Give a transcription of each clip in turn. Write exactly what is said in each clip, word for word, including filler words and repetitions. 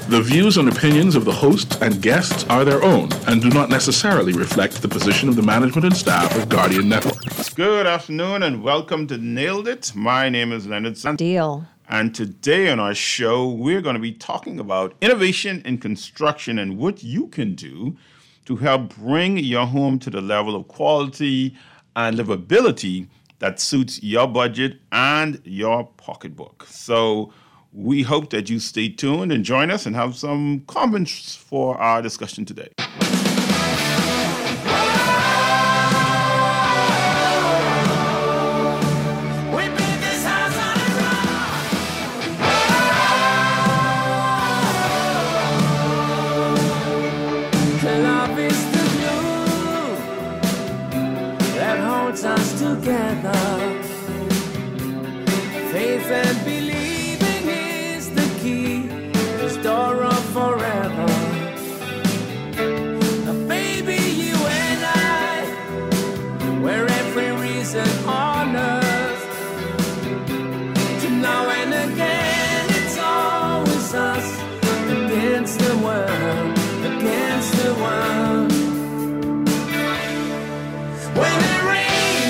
The views and opinions of the host and guests are their own and do not necessarily reflect the position of the management and staff of Guardian Network. Good afternoon and welcome to Nailed It. My name is Leonard Santos. Deal. And today on our show, we're going to be talking about innovation in construction and what you can do to help bring your home to the level of quality and livability that suits your budget and your pocketbook. So we hope that you stay tuned and join us and have some comments for our discussion today. Together, faith and believing is the key, the door of forever. Now, baby, you and I, where every reason on earth. To now and again, it's always us against the world, against the world. When it rains.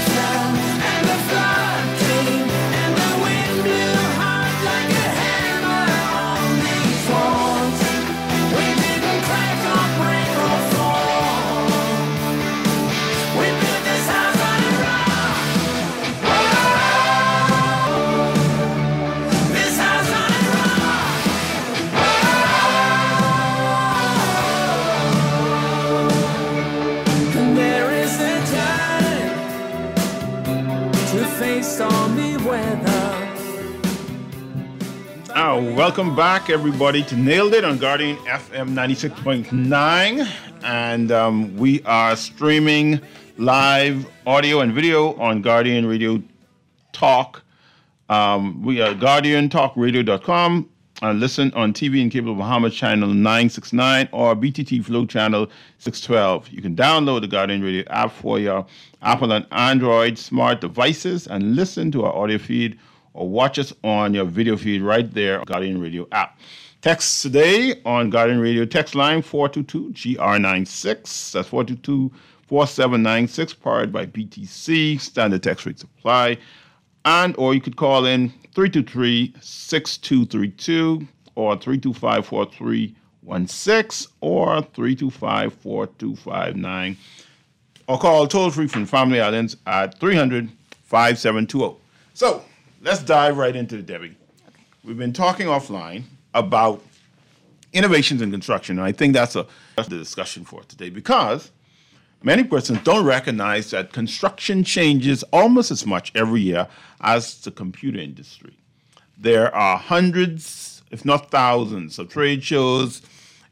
Oh, welcome back, everybody, to Nailed It on Guardian F M ninety-six point nine. And um, we are streaming live audio and video on Guardian Radio Talk. Um, we are guardian talk radio dot com. And listen on T V and Cable Bahamas channel nine sixty-nine or B T T Flow channel six twelve. You can download the Guardian Radio app for your Apple and Android smart devices and listen to our audio feed or watch us on your video feed right there on Guardian Radio app. Text today on Guardian Radio text line four two two G R ninety-six. That's four two two, four seven nine six, powered by B T C. Standard text rates apply. And or you could call in three two three, six two three two or three two five, four three one six or three two five, four two five nine. Or call toll-free from Family Islands at three hundred, five seven two zero. So let's dive right into it, Debbie. Okay. We've been talking offline about innovations in construction, and I think that's, a, that's the discussion for today because many persons don't recognize that construction changes almost as much every year as the computer industry. There are hundreds, if not thousands, of trade shows,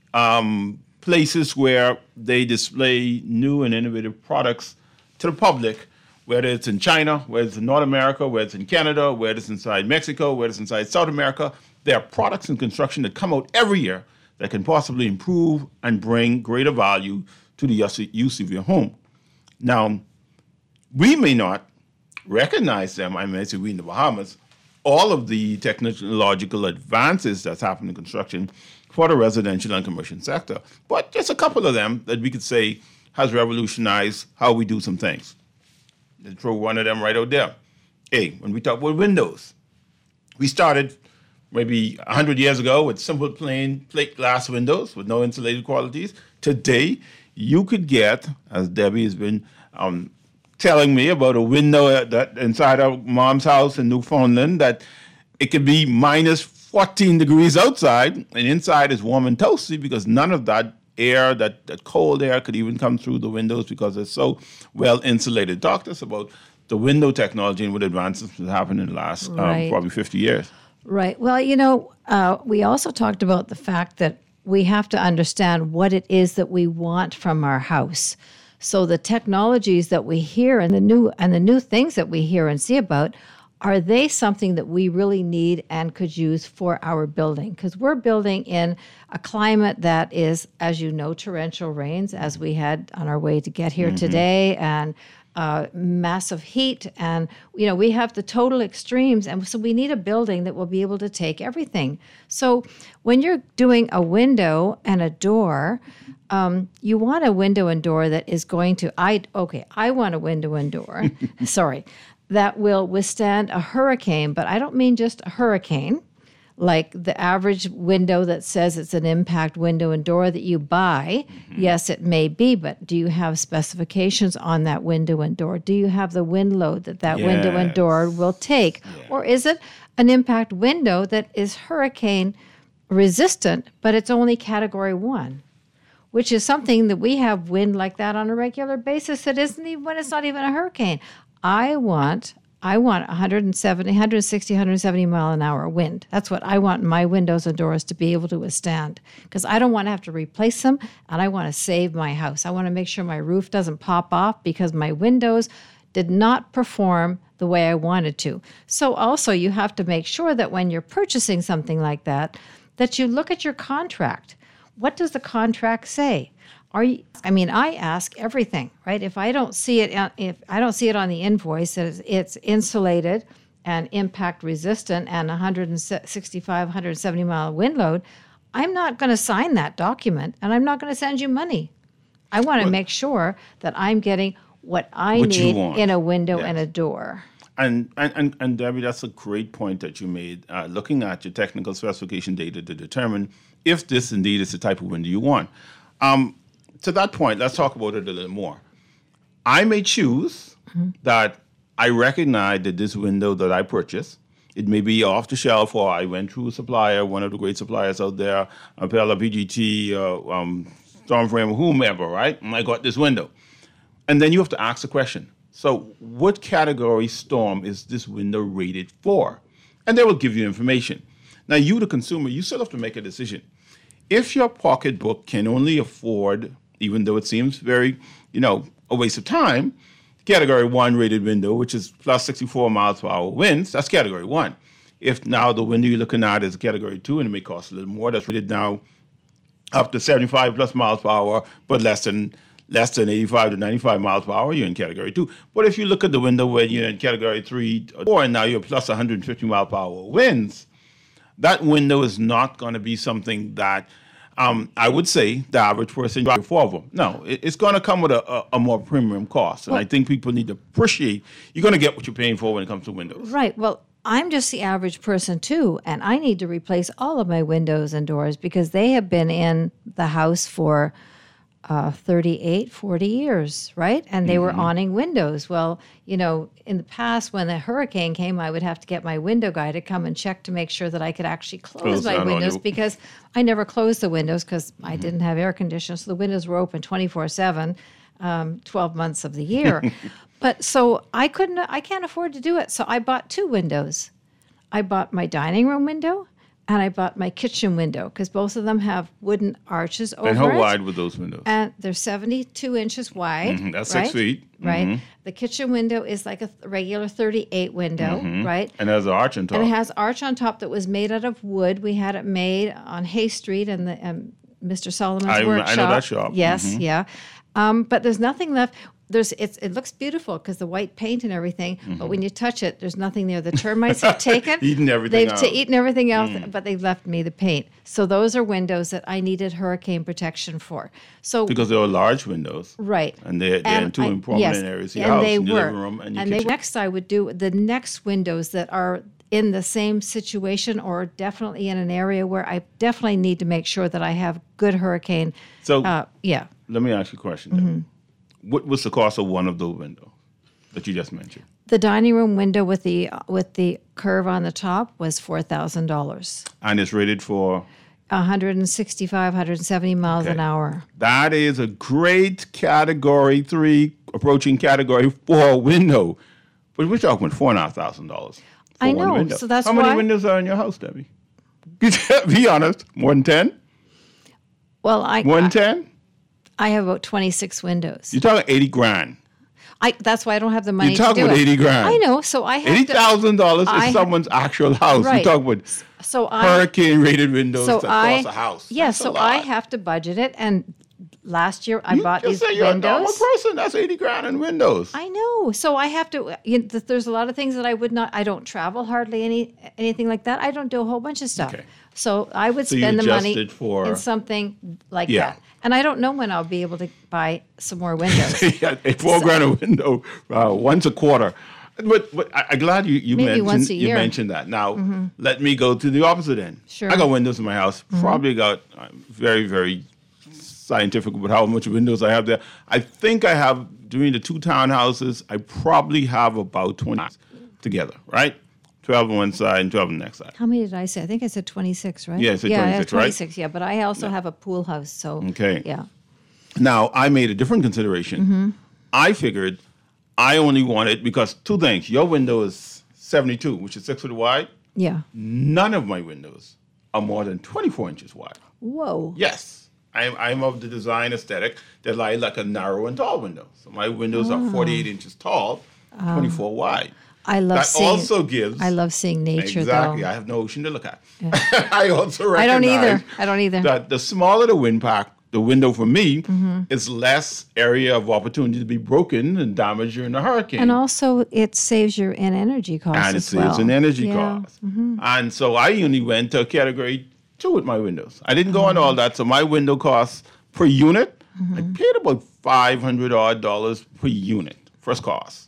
um, places where they display new and innovative products to the public, whether it's in China, whether it's in North America, whether it's in Canada, whether it's inside Mexico, whether it's inside South America. There are products in construction that come out every year that can possibly improve and bring greater value to the use of your home. Now, we may not recognize them. I mean, I say we in the Bahamas, all of the technological advances that's happened in construction for the residential and commercial sector, but just a couple of them that we could say has revolutionized how we do some things. Let's throw one of them right out there. Hey, when we talk about windows, we started maybe one hundred years ago with simple plain plate glass windows with no insulated qualities. Today, you could get, as Debbie has been um, telling me about a window that inside our mom's house in Newfoundland, that it could be minus fourteen degrees outside, and inside is warm and toasty because none of that air, that, that cold air could even come through the windows because it's so well insulated. Talk to us about the window technology and what advances have happened in the last right. um, probably fifty years. Right. Well, you know, uh, we also talked about the fact that we have to understand what it is that we want from our house. So the technologies that we hear and the new and the new things that we hear and see about, are they something that we really need and could use for our building? Because we're building in a climate that is, as you know, torrential rains, as we had on our way to get here mm-hmm. today, and uh, massive heat, and you know we have the total extremes, and so we need a building that will be able to take everything. So when you're doing a window and a door, um, you want a window and door that is going to I okay I want a window and door sorry that will withstand a hurricane, but I don't mean just a hurricane. Like the average window that says it's an impact window and door that you buy, mm-hmm. yes, it may be, but do you have specifications on that window and door? Do you have the wind load that that yes. window and door will take? Yes. Or is it an impact window that is hurricane resistant, but it's only category one, which is something that we have wind like that on a regular basis that isn't even when it's not even a hurricane. I want I want one seventy, one sixty, one seventy mile an hour wind. That's what I want my windows and doors to be able to withstand, because I don't want to have to replace them, and I want to save my house. I want to make sure my roof doesn't pop off because my windows did not perform the way I wanted to. So also you have to make sure that when you're purchasing something like that, that you look at your contract. What does the contract say? Are you, I mean, I ask everything, right? If I don't see it, if I don't see it on the invoice that it's, it's insulated and impact resistant and one sixty-five, one seventy mile wind load, I'm not going to sign that document, and I'm not going to send you money. I want to well, make sure that I'm getting what I what need in a window yes. and a door. And, and, and, and Debbie, that's a great point that you made, uh, looking at your technical specification data to determine if this indeed is the type of window you want. Um, To that point, let's talk about it a little more. I may choose mm-hmm. that I recognize that this window that I purchased, it may be off the shelf, or I went through a supplier, one of the great suppliers out there, Appella, P G T, uh, um, Stormframe, whomever, right? And I got this window. And then you have to ask the question, so what category storm is this window rated for? And they will give you information. Now, you, the consumer, you still have to make a decision. If your pocketbook can only afford, even though it seems very, you know, a waste of time, category one rated window, which is plus sixty-four miles per hour winds, that's category one. If now the window you're looking at is category two and it may cost a little more, that's rated now up to seventy-five plus miles per hour, but less than less than eighty-five to ninety-five miles per hour, you're in category two. But if you look at the window where you're in category three or four and now you're plus one hundred fifty miles per hour winds, that window is not going to be something that um, I would say the average person drives four of them. No, it, it's going to come with a, a, a more premium cost. And well, I think people need to appreciate you're going to get what you're paying for when it comes to windows. Right. Well, I'm just the average person too, and I need to replace all of my windows and doors because they have been in the house for uh, thirty-eight, forty years, right? And they mm-hmm. were awning windows. Well, you know, in the past when a hurricane came, I would have to get my window guy to come and check to make sure that I could actually close, close my windows because I never closed the windows because mm-hmm. I didn't have air conditioning. So the windows were open twenty-four seven, um, twelve months of the year. But so I couldn't, I can't afford to do it. So I bought two windows. I bought my dining room window and I bought my kitchen window because both of them have wooden arches over it. And how it. wide were those windows? And they're seventy-two inches wide. Mm-hmm. That's right? six feet. Mm-hmm. Right. The kitchen window is like a regular thirty-eight window, mm-hmm. right? And it has an arch on top. And it has arch on top that was made out of wood. We had it made on Hay Street in the um, Mister Solomon's I, workshop. I know that shop. Yes, mm-hmm. yeah. Um, but there's nothing left. There's it's it looks beautiful because the white paint and everything, mm-hmm. but when you touch it, there's nothing there. The termites have taken, eaten everything they've out. T- eaten everything else, mm. but they've left me the paint. So those are windows that I needed hurricane protection for. So because they were large windows, right? And they're, they're and in two I, prominent yes, areas: your and house, they and your were. living room, and your and kitchen. They, next, I would do the next windows that are in the same situation or definitely in an area where I definitely need to make sure that I have good hurricane. So uh, yeah. Let me ask you a question. Mm-hmm. What was the cost of one of those windows that you just mentioned? The dining room window with the uh, with the curve on the top was four thousand dollars. And it's rated for? one sixty-five, one seventy miles okay. an hour. That is a great category three, approaching category four window. But we're talking four and a half thousand dollars. I know, window. so that's How why. How many windows are in your house, Debbie? Be honest, more than ten? Well, I... More than ten? I have about twenty-six windows. You're talking eighty grand. I, that's why I don't have the money You're talking to do about it. eighty grand. I know, so I have eighty thousand dollars I, is someone's actual house. Right. You're talking about so I, hurricane-rated windows so that I, cost a house. Yeah, That's so a lot. I have to budget it. And last year I You bought just these say you're a normal windows. person. That's eighty grand in windows. I know. So I have to. You know, th- there's a lot of things that I would not. I don't travel hardly any anything like that. I don't do a whole bunch of stuff. Okay. So I would So you spend the money adjusted for- in something like Yeah. that. And I don't know when I'll be able to buy some more windows. Yeah, a four grand a window uh, once a quarter. But but I, I'm glad you, you Maybe mentioned once a you year. mentioned that. Now let me go to the opposite end. Sure. I got windows in my house. Probably got uh, very very scientific about how much windows I have there. I think I have during the two townhouses. I probably have about twenty together. Right, twelve on one side and twelve on the next side. How many did I say? I think I said twenty-six, right? Yeah, I said yeah, I have twenty-six, right? twenty-six. Yeah, but I also have a pool house, so Okay. yeah. Now, I made a different consideration. Mm-hmm. I figured I only wanted, because two things. Your window is seventy-two, which is six foot wide. Yeah. None of my windows are more than twenty-four inches wide. Whoa. Yes, I'm, I'm of the design aesthetic that I like a narrow and tall window. So my windows are forty-eight inches tall, twenty-four wide. I love That seeing. also gives... I love seeing nature, Exactly. though. I have no ocean to look at. I also I don't recognize either. I don't either. that the smaller the wind pack, the window for me, Mm-hmm. is less area of opportunity to be broken and damaged during a hurricane. And also, it saves you in energy costs and it as saves well. an energy Yeah. cost. And so I only went to category two with my windows. I didn't go on all that. So my window costs per unit, I paid about five hundred odd dollars per unit, first cost,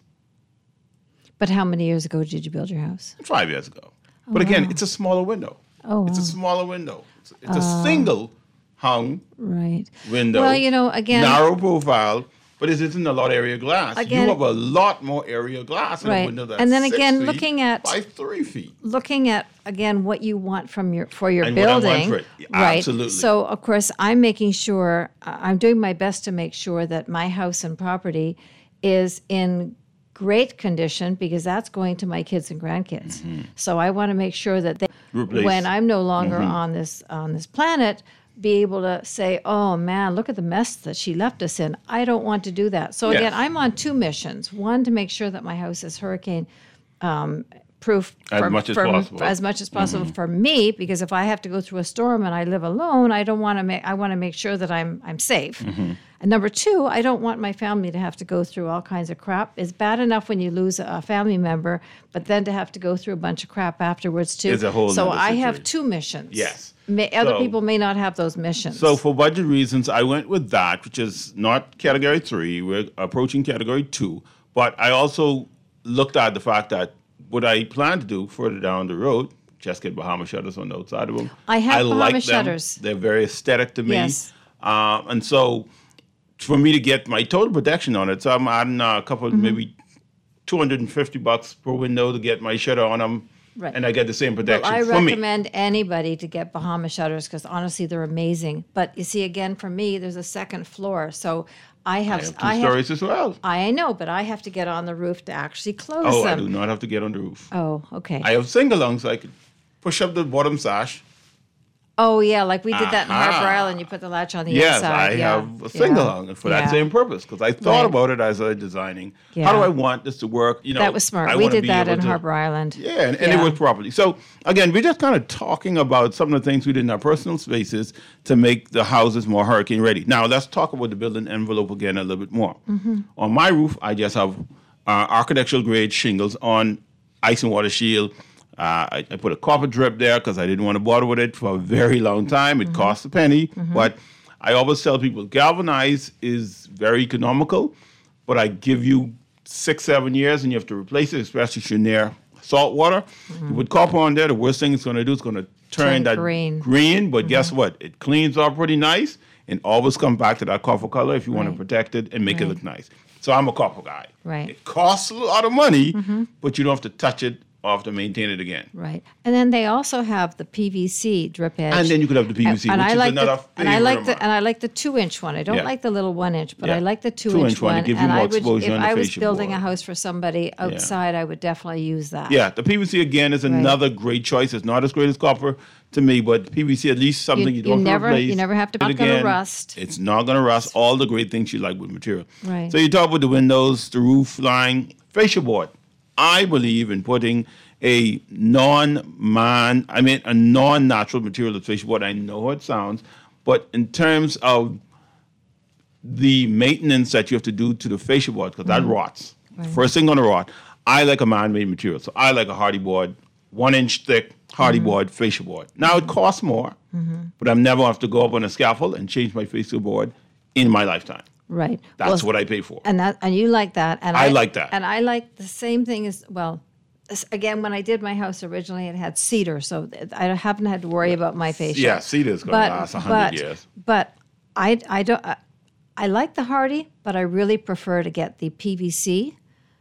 But how many years ago did you build your house? five years ago. But again, it's a smaller window. Oh, It's a wow. smaller window. It's, it's a single hung Right. window. Well, you know, again, narrow profile, but it isn't a lot of area glass. Again- you have a lot more area glass in a Right. window that's And then six again, feet looking at- by three feet. looking at again what you want from your for your And what I want building, for it. Yeah, right? absolutely. So of course, I'm making sure I- I'm doing my best to make sure that my house and property is in great condition because that's going to my kids and grandkids. So I want to make sure that they, Replace. when I'm no longer on this on this planet, be able to say, "Oh man, look at the mess that she left us in." I don't want to do that. So Yes. again, I'm on two missions: one to make sure that my house is hurricane um, proof As for- much as for- possible. as much as possible Mm-hmm. for me, because if I have to go through a storm and I live alone, I don't want to make I want to make sure that I'm I'm safe. Mm-hmm. And number two, I don't want my family to have to go through all kinds of crap. It's bad enough when you lose a family member, but then to have to go through a bunch of crap afterwards too. Is a whole so nother I have situation. two missions. Yes. May, other So- people may not have those missions. So for budget reasons, I went with that, which is not category three. We're approaching category two. But I also looked at the fact that what I plan to do further down the road, just get Bahama shutters on the outside of them. I have Bahama like them. shutters. They're very aesthetic to me. Yes. Uh, and so for me to get my total protection on it, so I'm adding a couple, Mm-hmm. maybe two hundred fifty bucks per window to get my shutter on them. Right. And I get the same Well, protection I for me. recommend anybody to get Bahama shutters because honestly, they're amazing. But you see, again, for me, there's a second floor, so I have I have two I have stories as well. I know, but I have to get on the roof to actually close Oh, I them. do not have to get on the roof. Oh, okay. I have sing-along, so I could push up the bottom sash. oh, yeah, like we did that in Harbor Aha. Island. You put the latch on the Yes, inside. I yeah. have a sing-along for Yeah. that same purpose because I thought Right. about it as I was designing. Yeah. How do I want this to work? You know, That was smart. I We wanna did be that able in to- Harbor Island. Yeah, and, and it Yeah. worked properly. So again, we're just kind of talking about some of the things we did in our personal spaces to make the houses more hurricane ready. Now let's talk about the building envelope again a little bit more. Mm-hmm. On my roof, I just have uh, architectural grade shingles on ice and water shield. Uh, I, I put a copper drip there because I didn't want to bother with it for a very long time. It Mm-hmm. costs a penny, but I always tell people galvanized is very economical, but I give you six, seven years and you have to replace it, especially if you're near salt water. You put copper on there, the worst thing it's going to do is going to turn, Turn that green. green, but guess what? It cleans up pretty nice and always come back to that copper color if you want to Right. protect it and make it Right. look nice. So I'm a copper guy. Right. It costs a lot of money, but you don't have to touch it or have to maintain it again. Right. And then they also have the P V C drip edge. And then you could have the P V C, and, and which I is like another the, and I favorite like of the mine. and I like the two inch one. I don't Yeah. like the little one inch, but Yeah. I like the two, Two inch inch one to one. give you and more I would, exposure if on the I was fascia building board. a house for somebody outside, I would definitely use that. Yeah, the P V C again is another great choice. It's not as great as copper to me, but P V C at least something you, You- don't you have to never- replace. you never have to- And not gonna again, rust. It's not going to rust. All the great things you like with material. Right. So you talk about the windows, the roof line, fascia board. I believe in putting a non-man, I mean a non-natural material as fascia board. I know how it sounds, but in terms of the maintenance that you have to do to the fascia board, because that rots. Right. First thing gonna rot. I like a man-made material, so I like a hardy board, one inch thick hardy board, fascia board. Now it costs more, but I'm never have to go up on a scaffold and change my fascia board in my lifetime. Right. That's Well, what I pay for. And that and you like that. And I like that. And I like the same thing as well. this- Again, when I did my house originally, it had cedar, so th- I haven't had to worry about my fascia. Yeah, cedar's gonna last a hundred but, years. But I I don't I, I like the hardy, but I really prefer to get the P V C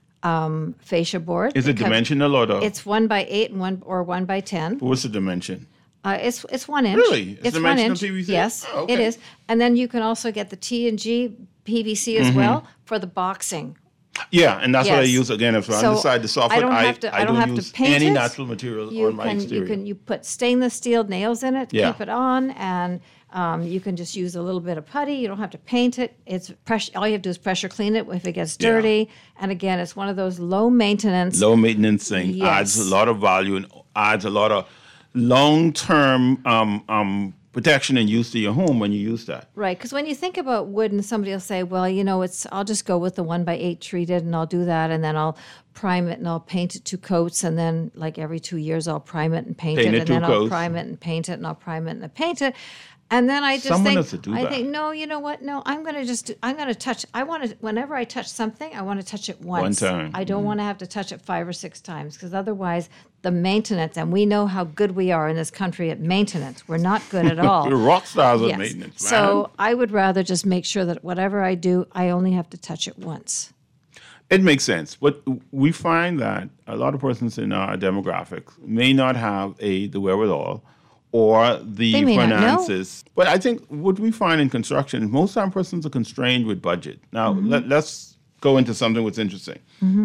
um, fascia board. Is it because dimensional or the? It's one by eight and one or one by ten. What's the dimension? Uh, it's it's one inch. Really? It's It's one dimensional inch. P V C? Yes, Oh, okay. it is. And then you can also get the T and G P V C as Mm-hmm. well for the boxing. Yeah, and that's what I Yes. use again. If I'm So inside the soffit, I don't I, have to- I I don't don't have to use paint any it. natural material You on my can exterior. you can you put stainless steel nails in it, Yeah. keep it on, and um, you can just use a little bit of putty. You don't have to paint it. It's pressure. All you have to do is pressure clean it if it gets Yeah. dirty. And again, it's one of those low maintenance. Low maintenance thing Yes. adds a lot of value and adds a lot of long term um, um, protection and use to your home when you use that. Right, because when you think about wood, and somebody will say, "Well, you know, it's I'll just go with the one by eight treated, and I'll do that, and then I'll prime it, and I'll paint it two coats, and then like every two years I'll prime it and paint, Paint it, it and two then I'll coats. prime it and paint it, and I'll prime it and paint it." And then I just Someone think, has to do I that. think, no, you know what? No, I'm going to just, do, I'm going to touch. I want to. Whenever I touch something, I want to touch it once. time. I don't want to have to touch it five or six times because otherwise, the maintenance, and we know how good we are in this country at maintenance. We're not good at all. We're rock stars at Yes. maintenance, man. So I would rather just make sure that whatever I do, I only have to touch it once. It makes sense, but we find that a lot of persons in our demographics may not have a the wherewithal or the They may not know. finances. But I think what we find in construction, most time persons are constrained with budget. Now Mm-hmm. let, let's go into something that's interesting.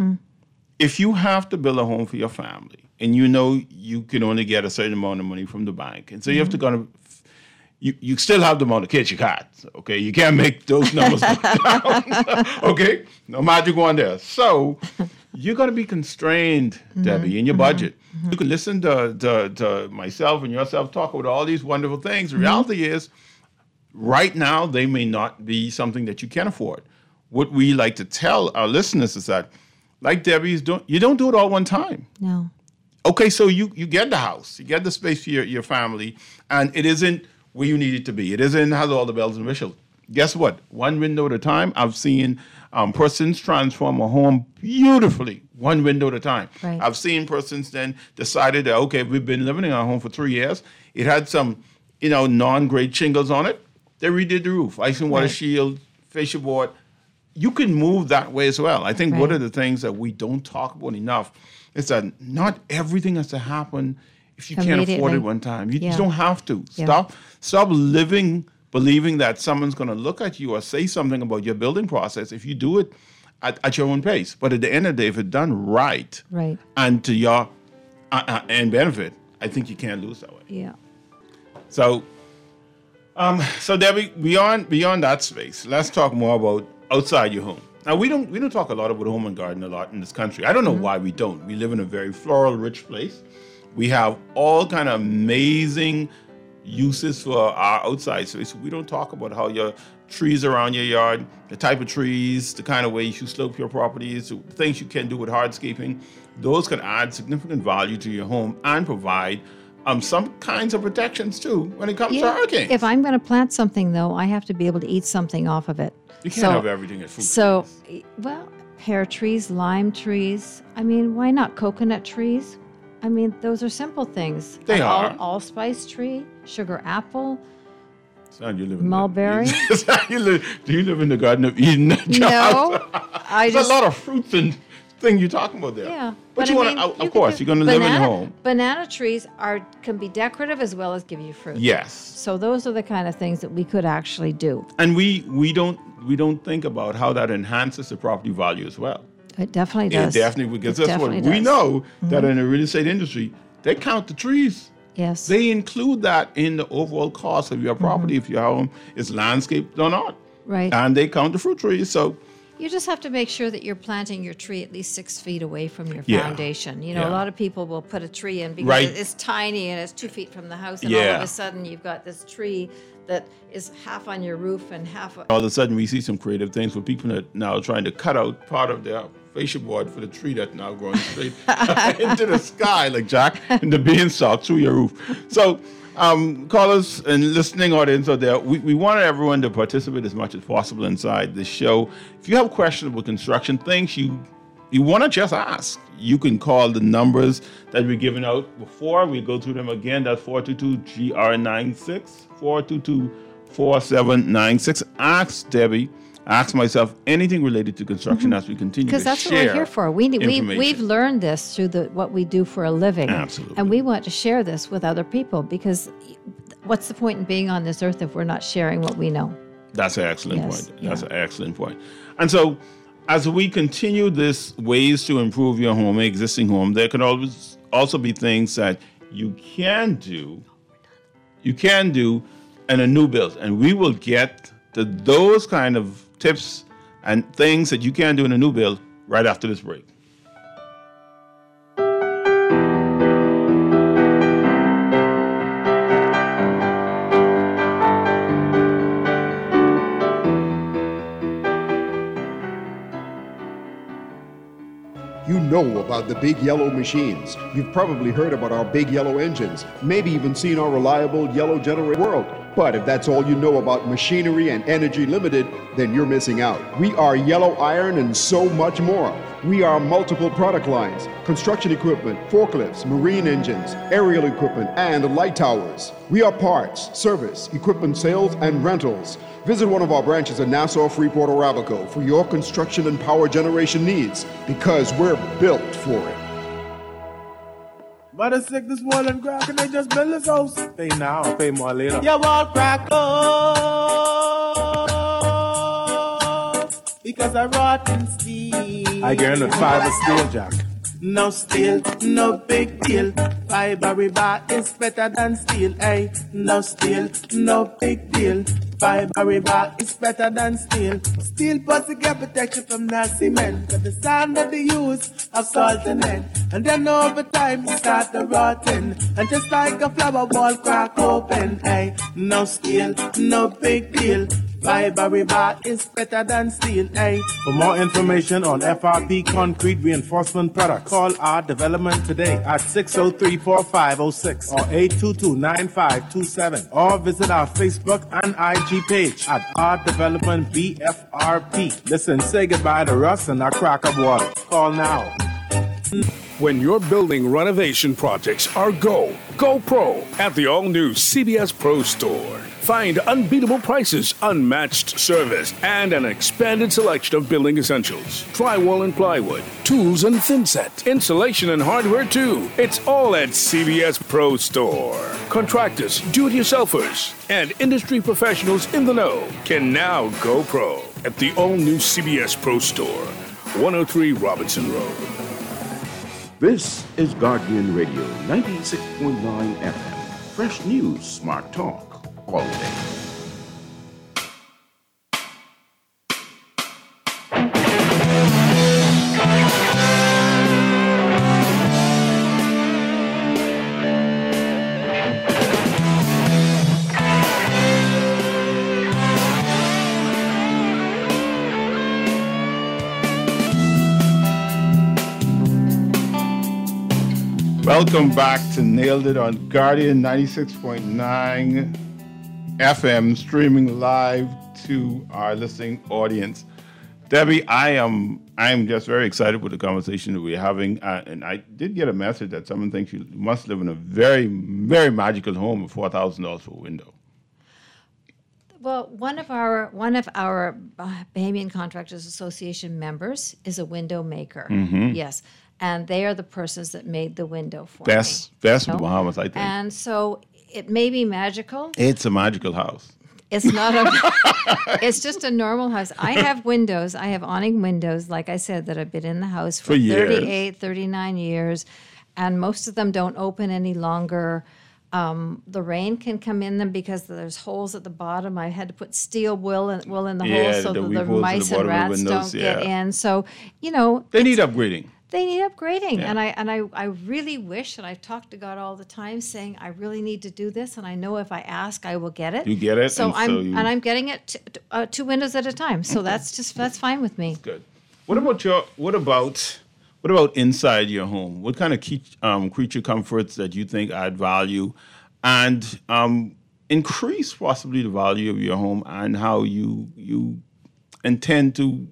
If you have to build a home for your family, and you know you can only get a certain amount of money from the bank, and so you have to Mm-hmm. go to you, you still have the amount of kids you got. Okay, you can't make those numbers go down. Okay, no magic one there. So you're going to be constrained, Debbie, in your budget. You can listen to, to, to myself and yourself talk about all these wonderful things. The reality is, right now, they may not be something that you can afford. What we like to tell our listeners is that, like Debbie's doing, you don't do it all one time. No. Okay, so you you get the house, you get the space for your, your family, and it isn't where you need it to be. It isn't has all the bells and whistles. Guess what? One window at a time. I've seen um, persons transform a home beautifully, one window at a time. Right. I've seen persons then decided that, okay, we've been living in our home for three years. It had some, you know, non-grade shingles on it. They redid the roof, ice and water Right. shield, fascia board. You can move that way as well. I think one Right. of the things that we don't talk about enough is that not everything has to happen if you can't afford Immediately. it one time. You, you Yeah. don't have to. Yeah. Stop stop living believing that someone's going to look at you or say something about your building process if you do it at, at your own pace. But at the end of the day, if it's done right, Right. and to your uh, uh, and benefit, I think you can't lose that way. Yeah. So, um, so Debbie, beyond beyond that space, let's talk more about outside your home. Now we don't we don't talk a lot about home and garden a lot in this country. I don't know why we don't. We live in a very floral, rich place. We have all kind of amazing uses for our outside space. We don't talk about how your trees around your yard, the type of trees, the kind of ways you slope your properties, the things you can do with hardscaping. Those can add significant value to your home and provide um, some kinds of protections too when it comes to hurricanes. If I'm going to plant something, though, I have to be able to eat something off of it. you can't so, have everything at food. So, trees. well, pear trees, lime trees. I mean, why not coconut trees? I mean, those are simple things. They An all, are. allspice tree, sugar apple. Son, you live in mulberry? The, Son, you live, do you live in the Garden of Eden? No, I There's just a lot of fruits and things you're talking about there. yeah. But, you I want mean, to, of you could course, do- you're going to live in banana- your home. Banana trees are can be decorative as well as give you fruit. Yes. So those are the kind of things that we could actually do. And we we don't we don't think about how that enhances the property value as well. It definitely It does. definitely because It that's what definitely we does. know that in the real estate industry, they count the trees. Yes. They include that in the overall cost of your property if your home is landscaped or not. Right. And they count the fruit trees. So You just have to make sure that you're planting your tree at least six feet away from your Yeah. foundation. You know, Yeah. a lot of people will put a tree in because Right. it's tiny and it's two feet from the house, and all of Yeah. a sudden you've got this tree that is half on your roof and half. All of a sudden, we see some creative things where people are now trying to cut out part of their fascia board for the tree that's now growing straight into the sky, like Jack and the beanstalk through your roof. So, um, callers and listening audience out there, we, we want everyone to participate as much as possible inside the show. If you have questionable construction things you you want to just ask, you can call the numbers that we're giving out before. We go through them again. That's four two two G R nine six, four two two, four seven nine six. Ask Debbie, ask myself anything related to construction mm-hmm. as we continue to share. Because that's what we're here for. We, we, we've learned this through the what we do for a living. Absolutely. And we want to share this with other people, because what's the point in being on this earth if we're not sharing what we know? That's an excellent Yes, point. yeah. That's an excellent point. And so, as we continue this ways to improve your home, existing home, there can always also be things that you can do, you can do in a new build. And we will get to those kind of tips and things that you can do in a new build right after this break. You know about the big yellow machines. You've probably heard about our big yellow engines, maybe even seen our reliable yellow generator world. But if that's all you know about Machinery and Energy Limited, then you're missing out. We are Yellow Iron and so much more. We are multiple product lines, construction equipment, forklifts, marine engines, aerial equipment, and light towers. We are parts, service, equipment sales, and rentals. Visit one of our branches in Nassau, Freeport, or Abaco for your construction and power generation needs, because we're built for it. Mother sick this wall and crack and they just build this house. Pay now, pay more later. Your wall crack, oh, because I rotten steel. I guarantee fiber steel, Jack. No steel, no big deal. Fiber rebar is better than steel, eh? No steel, no big deal. Fiber rebar is better than steel. Steel pussy get protection from the cement. But the sound of the use of salt and lead. And then over time you start to rotten. And just like a flower wall crack open, eh? No steel, no big deal. Fiber rebar is better than steel, eh? For more information on F R P concrete reinforcement products, call our development today at six oh three, four five oh six or eight two two, nine five two seven, or visit our Facebook and I G page at our development B F R P. Listen, say goodbye to Russ and our crack of water. Call now. When your building renovation projects are go, go pro at the all-new C B S Pro Store. Find unbeatable prices, unmatched service, and an expanded selection of building essentials. Drywall and plywood, tools and thin set, insulation and hardware too. It's all at C B S Pro Store. Contractors, do-it-yourselfers, and industry professionals in the know can now go pro at the all-new C B S Pro Store, one oh three Robinson Road. This is Guardian Radio, ninety-six point nine F M. Fresh news, smart talk, all day. Welcome back to Nailed It on Guardian ninety-six point nine F M, streaming live to our listening audience. Debbie, I am I am just very excited with the conversation that we're having, uh, and I did get a message that someone thinks you must live in a very, very magical home with four thousand dollars for a window. Well, one of our one of our uh, Bahamian Contractors Association members is a window maker. Mm-hmm. Yes, and they are the persons that made the window for Best, me. best in you the know? Bahamas, I think. And so it may be magical. It's a magical house. It's not a. It's just a normal house. I have windows. I have awning windows, like I said, that have been in the house for, For years. thirty-eight, thirty-nine years, and most of them don't open any longer. Um, the rain can come in them because there's holes at the bottom. I had to put steel wool in, wool in the Yeah, holes so the that weep the holes at the mice bottom and of the rats windows, don't get yeah. in. So, you know, They it's- need upgrading. they need upgrading. Yeah. And I and I, I really wish, and I talk to God all the time saying, I really need to do this. And I know if I ask, I will get it. You get it, So and I'm so you- and I'm getting it t- t- uh, two windows at a time. So that's just, that's fine with me. Good. What about your? What about? What about inside your home? What kind of key, um, creature comforts that you think add value, and um, increase possibly the value of your home, and how you you intend to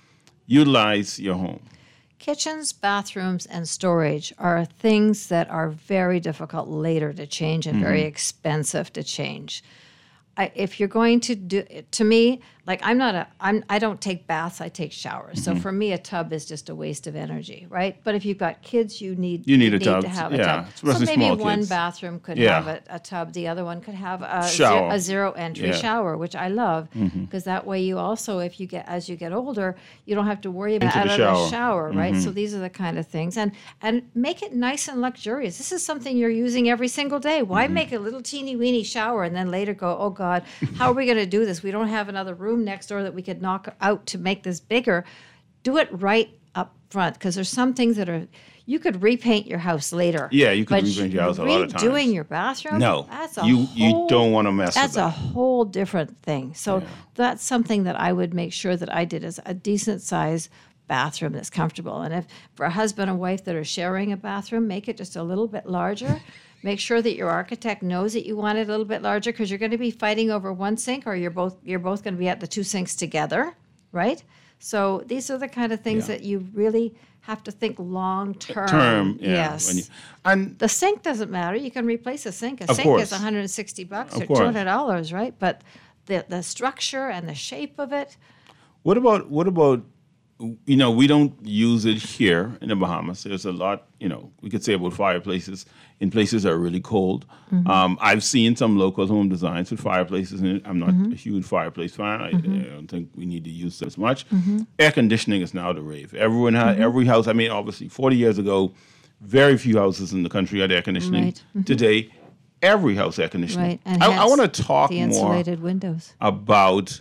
utilize your home? Kitchens, bathrooms, and storage are things that are very difficult later to change and very expensive to change. I, if you're going to do, to me, like I'm not a, I'm, I don't take baths, I take showers. So for me, a tub is just a waste of energy, right? But if you've got kids, you need You need a tub, to have a yeah, tub. So especially maybe small one kids. bathroom could Yeah. have a, a tub, the other one could have a, Shower. ze- a zero entry Yeah. shower, which I love because that way you also, if you get as you get older, you don't have to worry about Into out the of the shower. shower, right? So these are the kind of things, and and make it nice and luxurious. This is something you're using every single day. Why make a little teeny weeny shower and then later go, oh God, how are we going to do this? We don't have another room next door that we could knock out to make this bigger. Do it right up front because there's some things that are. You could repaint your house later. Yeah, you could but repaint your house a lot of times. Redoing your bathroom, No, that's a you you whole- don't want to mess That's with a that. whole different thing. So that's something that I would make sure that I did is a decent size bathroom that's comfortable. And if for a husband and wife that are sharing a bathroom, make it just a little bit larger. Make sure that your architect knows that you want it a little bit larger because you're going to be fighting over one sink, or you're both you're both going to be at the two sinks together, right? So these are the kind of things Yeah. that you really have to think long term. Term, yeah. Yes. when you- and The sink doesn't matter. You can replace a sink. A Of sink course. is one hundred sixty bucks Of or course. two hundred dollars, right? But the the structure and the shape of it. what about what about? You know, we don't use it here in the Bahamas. There's a lot, you know, we could say about fireplaces in places that are really cold. Um, I've seen some local home designs with fireplaces in it. I'm not a huge fireplace fan. I, I don't think we need to use this much. Air conditioning is now the rave. Everyone had, every house, I mean, obviously, forty years ago, very few houses in the country had air conditioning. Right. Mhm. Today, every house has air conditioning. Right. And I, I hence want to talk the more insulated windows. about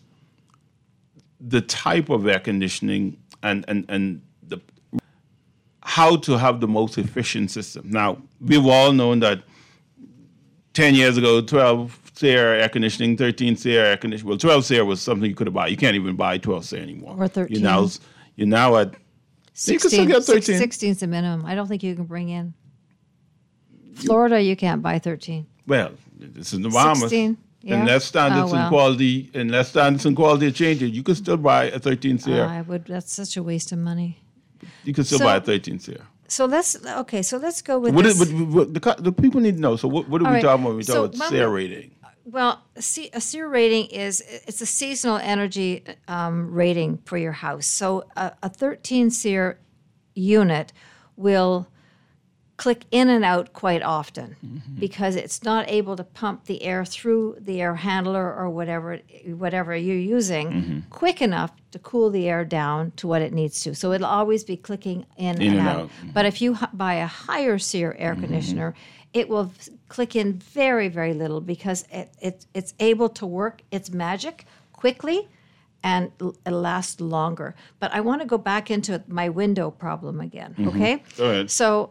the type of air conditioning and and and the how to have the most efficient system. Now, we've all known that ten years ago, twelve SEER air conditioning, thirteen SEER air conditioning. Well, twelve SEER was something you could buy. You can't even buy twelve SEER anymore. Or thirteen. You're now, you're now at you can still get thirteen. sixteen is the minimum. I don't think you can bring in. Florida, you can't buy thirteen. Well, this is the Bahamas. sixteen, yeah. Unless standards Oh, well. and quality, unless standards and quality are changing, you can still buy a thirteen SEER. I would. That's such a waste of money. you can still so- buy a thirteen SEER. So let's okay. So let's go with What this. is, what, what, the, co- the people need to know. So what, what are All we right. talking about when we talk So about my- SEER rating? Well, a se- a SEER rating is it's a seasonal energy um, rating for your house. So a, a thirteen SEER unit will click in and out quite often because it's not able to pump the air through the air handler or whatever whatever you're using quick enough to cool the air down to what it needs to. So it'll always be clicking in, In and, and out. out. But if you h- buy a higher SEER air conditioner, it will f- click in very, very little because it, it it's able to work its magic quickly and l- it'll last longer. But I want to go back into my window problem again, okay? Go ahead. So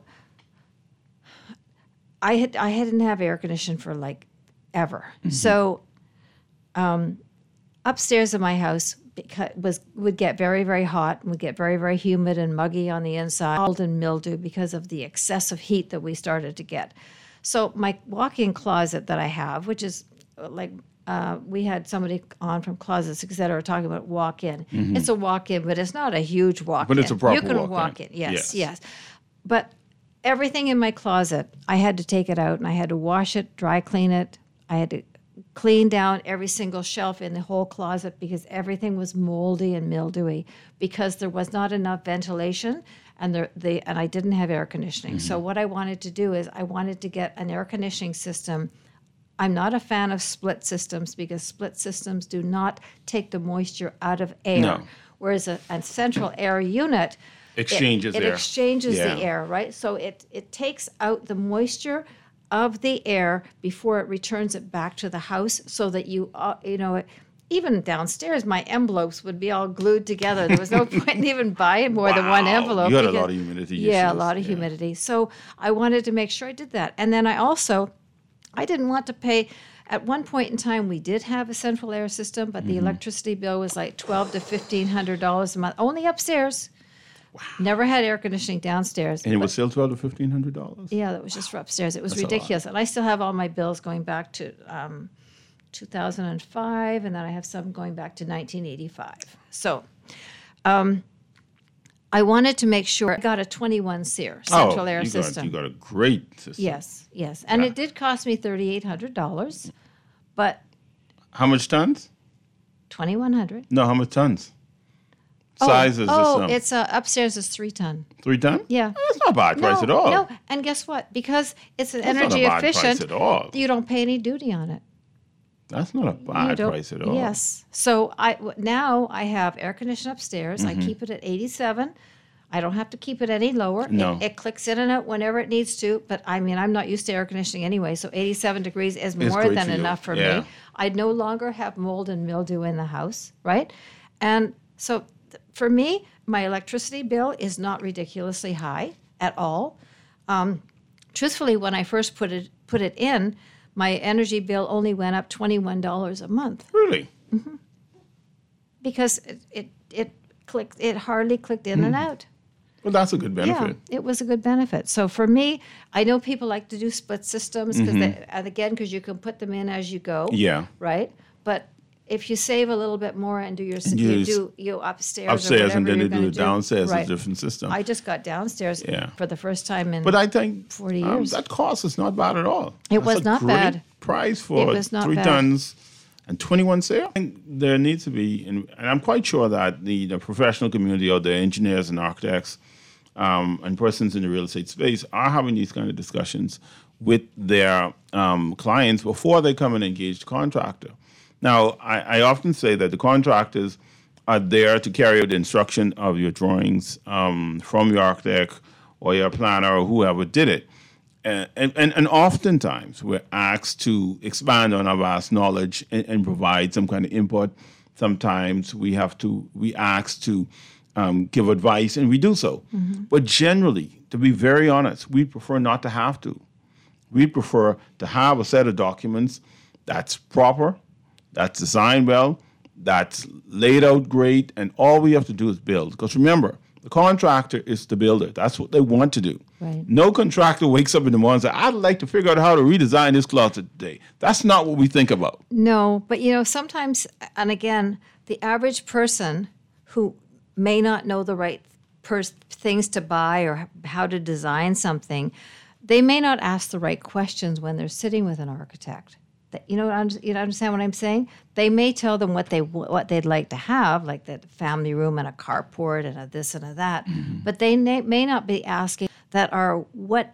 I had I hadn't have air conditioning for like ever. So um, upstairs in my house beca- was would get very very hot and would get very very humid and muggy on the inside, mold and mildew because of the excessive heat that we started to get. So my walk-in closet that I have, which is uh, like uh, we had somebody on from Closets et cetera talking about walk-in. It's a walk-in, but it's not a huge walk-in. it's a proper You can walk-in. walk in. Yes, Yes. yes. But everything in my closet, I had to take it out and I had to wash it, dry clean it. I had to clean down every single shelf in the whole closet because everything was moldy and mildewy because there was not enough ventilation and there the and I didn't have air conditioning. So what I wanted to do is I wanted to get an air conditioning system. I'm not a fan of split systems because split systems do not take the moisture out of air. No. Whereas a, a central air unit it- Exchanges it, air. exchanges Yeah. the air, right? So it it takes out the moisture of the air before it returns it back to the house, so that you uh, you know it, even downstairs, my envelopes would be all glued together. There was no point in even buying more than one Wow. envelope. You had a because- lot of humidity Yeah, a issues. lot of Yeah. humidity. So I wanted to make sure I did that. And then I also, I didn't want to pay. At one point in time, we did have a central air system, but Mm-hmm. the electricity bill was like twelve to fifteen hundred dollars a month, only upstairs. Never had air conditioning downstairs. And it was still twelve to fifteen hundred dollars. Yeah, that was just for upstairs. It was That's a lot. ridiculous. And I still have all my bills going back to um, two thousand five, and then I have some going back to nineteen eighty-five. So um, I wanted to make sure I got a twenty-one SEER, central oh, air you system. Got, you got a great system. Yes, yes. And Yeah. it did cost me thirty-eight hundred dollars, but How much tons? twenty-one hundred dollars. No, how much tons? Size is Oh, this um, it's uh, upstairs is three ton. three ton? Yeah. That's not a bad price at all. No, and guess what? Because it's an That's not a energy bad price efficient, at all. you don't pay any duty on it. That's not a You bad don't- price at all. Yes. So I w- now I have air conditioning upstairs. Mm-hmm. I keep it at eighty-seven. I don't have to keep it any lower. No. It, it clicks in and out whenever it needs to. But I mean, I'm not used to air conditioning anyway. So eighty-seven degrees is more great than for you. enough for Yeah. me. I no longer have mold and mildew in the house, right? And so th- for me, my electricity bill is not ridiculously high at all. Um, truthfully, when I first put it put it in, my energy bill only went up twenty-one dollars a month Really? because it it, it clicked. It hardly clicked in and out. Well, that's a good benefit. Yeah, it was a good benefit. So for me, I know people like to do split systems because, and again, because you can put them in as you go. Mm-hmm. Yeah. Right. But if you save a little bit more and do your And you you use do you upstairs, Upstairs or and whatever then you're they do gonna it downstairs. right. It's a different system. I just got downstairs Yeah. for the first time in. But I think forty um, years. that cost is not bad at all. It That's was a not great bad. price for It was not three bad. tons and twenty-one sale. I think there needs to be, and, and I'm quite sure that the, the professional community or the engineers and architects um, and persons in the real estate space are having these kind of discussions with their um, clients before they come and engage the contractor. Now, I, I often say that the contractors are there to carry out the instruction of your drawings um, from your architect or your planner or whoever did it. And, and, and oftentimes we're asked to expand on our vast knowledge and, and provide some kind of input. Sometimes we have to, we ask to um, give advice, and we do so. But generally, to be very honest, we prefer not to have to. We prefer to have a set of documents that's proper, that's designed well, that's laid out great, and all we have to do is build. Because remember, the contractor is the builder. That's what they want to do. Right. No contractor wakes up in the morning and says, I'd like to figure out how to redesign this closet today. That's not what we think about. No, but you know, sometimes, and again, the average person who may not know the right pers- things to buy or how to design something, they may not ask the right questions when they're sitting with an architect. That, you know, un- you understand what I'm saying? They may tell them what they what they'd like to have, like the family room and a carport and a this and a that, but they may, may not be asking that are what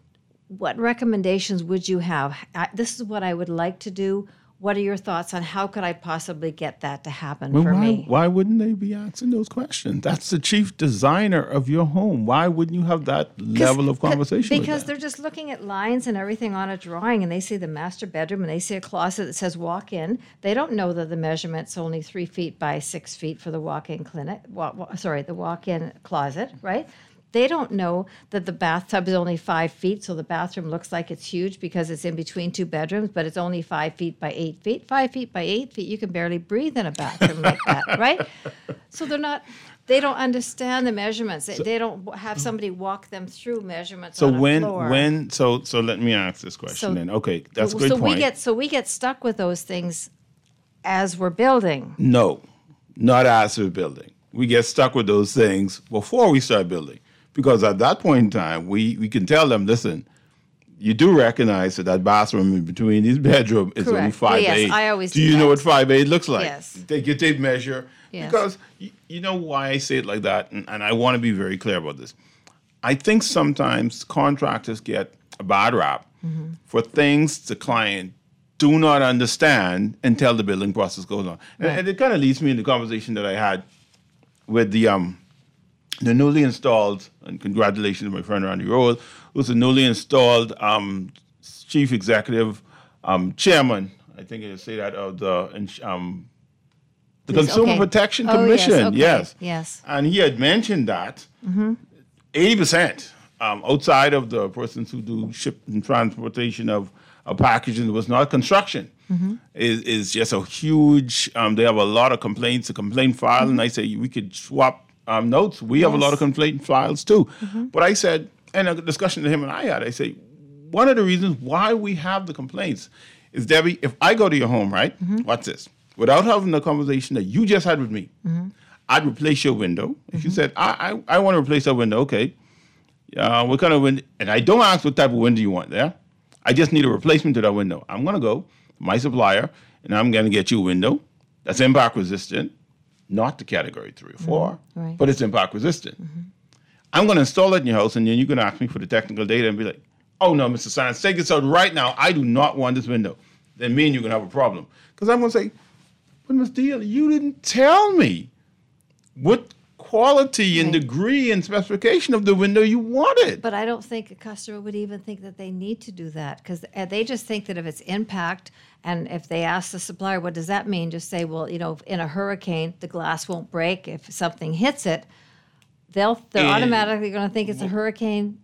what recommendations would you have? I, this is what I would like to do. What are your thoughts on how could I possibly get that to happen Well, for why, me? why wouldn't they be asking those questions? That's the chief designer of your home. Why wouldn't you have that level of conversation? Because with they're just looking at lines and everything on a drawing, and they see the master bedroom, and they see a closet that says walk in. They don't know that the measurement's only three feet by six feet for the walk-in clinic. Wa- wa- sorry, the walk-in closet, right? They don't know that the bathtub is only five feet, so the bathroom looks like it's huge because it's in between two bedrooms, but it's only five feet by eight feet. Five feet by eight feet, you can barely breathe in a bathroom like that, right? So they're not. They don't understand the measurements. They, they don't have somebody walk them through measurements So on a when floor. when so so let me ask this question So- then. Okay, that's a so, good so point. we get so we get stuck with those things as we're building. No, not as we're building. We get stuck with those things before we start building. Because at that point in time, we, we can tell them, listen, you do recognize that that bathroom in between these bedroom is only Correct. five Yes, eight. I always do do you know that. what five eight looks like? Yes. They get tape measure. Yes. Because you, you know why I say it like that, and, and I want to be very clear about this. I think sometimes contractors get a bad rap Mm-hmm. for things the client do not understand until the building process goes on. And, and it kind of leads me in the conversation that I had with the um the newly installed, and congratulations to my friend Randy Rose, who's the newly installed um, chief executive um, chairman, I think I say that, of the um, The Please, Consumer okay. Protection Oh, yes, Commission, okay, yes. yes. And he had mentioned that eighty percent um, outside of the persons who do ship and transportation of, of packaging was not construction. Is, is just a huge, um, they have a lot of complaints, a complaint file, and I say we could swap um, notes. We have a lot of complaint files too. But I said, and a discussion that him and I had, I say, one of the reasons why we have the complaints is, Debbie, if I go to your home, right, what's this? Without having the conversation that you just had with me, I'd replace your window. If you said, I, I, I want to replace that window, okay. Uh, what kind of window? And I don't ask what type of window you want there. I just need a replacement to that window. I'm going to go to my supplier, and I'm going to get you a window that's impact resistant, not the category three or four, Mm-hmm. Right. but it's impact resistant. I'm going to install it in your house, and then you're going to ask me for the technical data and be like, oh, no, Mister Science, take this out right now. I do not want this window. Then me and you are going to have a problem. Because I'm going to say, but Miz Deal, you didn't tell me what quality and Right. degree and specification of the window you wanted. But I don't think a customer would even think that they need to do that, because they just think that if it's impact, and if they ask the supplier, what does that mean? Just say, well, you know, in a hurricane, the glass won't break if something hits it. They'll they're And- automatically going to think it's a hurricane.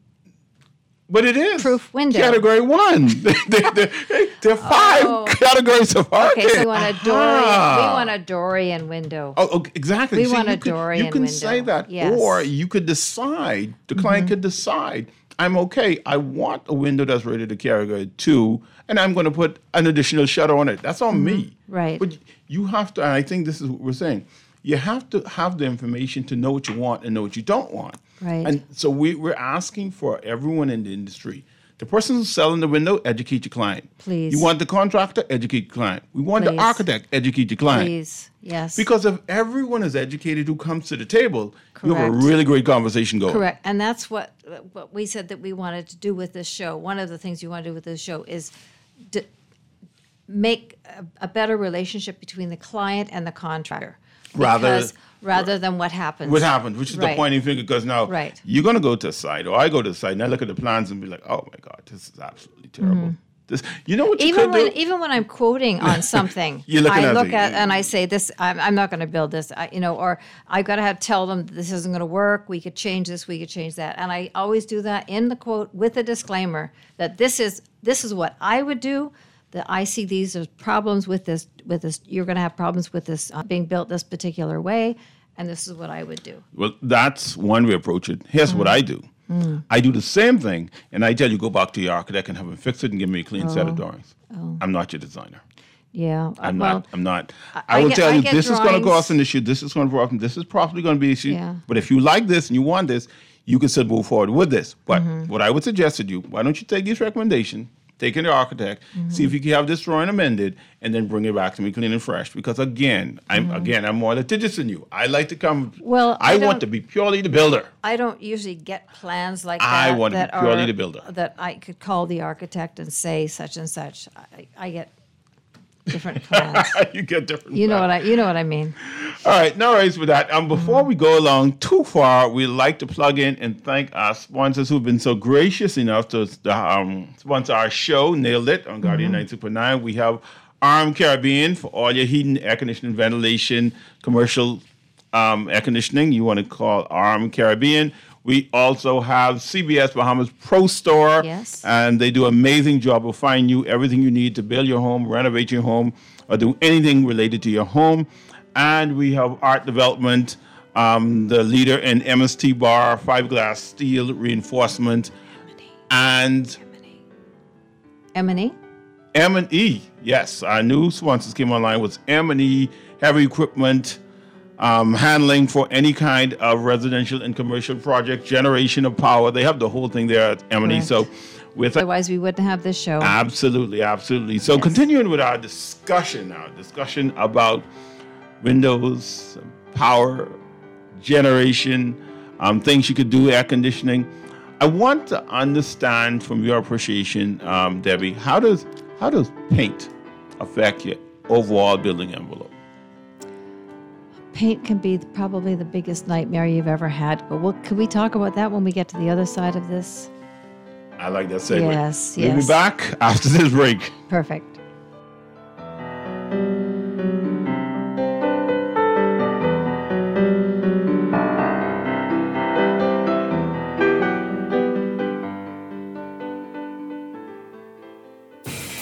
But it is. Proof window. Category one. there, there, there are five Oh. categories of hurricane. Okay, so we want a Dorian. We Ah. want a Dorian window. Oh, okay, exactly. We want you a could, Dorian You can window. say that, Yes. or you could decide. The client could decide. I'm okay. I want a window that's rated to category two, and I'm going to put an additional shutter on it. That's on me. Right. But you have to. And I think this is what we're saying. You have to have the information to know what you want and know what you don't want. Right. And so we, we're asking for everyone in the industry. The person who's selling the window, educate your client. Please. You want the contractor, educate your client. We want Please. the architect, educate your client. Please, yes. Because if everyone is educated who comes to the table, you have a Correct. really great conversation going. Correct, and that's what what we said that we wanted to do with this show. One of the things we want to do with this show is d- make a, a better relationship between the client and the contractor, Rather- because, rather than what happens. What happens, which is the Right. pointing finger, because now Right. you're going to go to a site, or I go to a site, and I look at the plans and be like, oh my God, this is absolutely terrible. This, you know what you Mm-hmm. Even could when do? even when I'm quoting on something, You're looking I at look the- at and I say this. I'm, I'm not going to build this, I, you know, or I've got to have tell them this isn't going to work. We could change this. We could change that. And I always do that in the quote with a disclaimer that this is this is what I would do. That I see these as problems with this with this. You're going to have problems with this uh, being built this particular way, and this is what I would do. Well, that's one way to approach it. Here's Mm. what I do. I do the same thing, and I tell you, go back to your architect and have him fix it and give me a clean set of drawings. I'm not your designer. Yeah. I'm well, not. I'm not. I, I will get- tell I you, get this is going to drawings. cost an issue. This is going to cost. This is probably going to be an issue. Yeah. But if you like this and you want this, you can still move forward with this. But Mm-hmm. what I would suggest to you, why don't you take this recommendation, take it to the architect, Mm-hmm. see if you can have this drawing amended, and then bring it back to me clean and fresh. Because again, I'm again, I'm more litigious than you. I like to come. Mm-hmm. Well, I, I want don't- to be purely the builder. I don't usually get plans like I that. want to be that purely are- the builder. That I could call the architect and say such and such. I, I get different plans. you get different. You know plans. what I you know what I mean. All right, no worries with that. Um, before we go along too far, we'd like to plug in and thank our sponsors who've been so gracious enough to um, sponsor our show, Nailed It, on Guardian ninety-two point nine. We have Arm Caribbean for all your heating, air conditioning, ventilation, commercial um, air conditioning. You want to call Arm Caribbean. We also have C B S Bahamas Pro Store. Yes. And they do an amazing job of finding you everything you need to build your home, renovate your home, or do anything related to your home. And we have Art Development, um, the leader in M S T bar, fiberglass steel reinforcement, and M and E. M and E. Yes, our new sponsors came online was M and E Heavy Equipment, um, handling for any kind of residential and commercial project, generation of power. They have the whole thing there at M and E. Correct. So, with Otherwise, we wouldn't have this show. absolutely, absolutely. So, continuing with our discussion now, discussion about windows, power, generation, um, things you could do, air conditioning. I want to understand from your appreciation, um, Debbie, how does how does paint affect your overall building envelope? Paint can be probably the biggest nightmare you've ever had. But we'll, can we talk about that when we get to the other side of this? I like that segue. Yes, We'll be yes. back after this break. Perfect.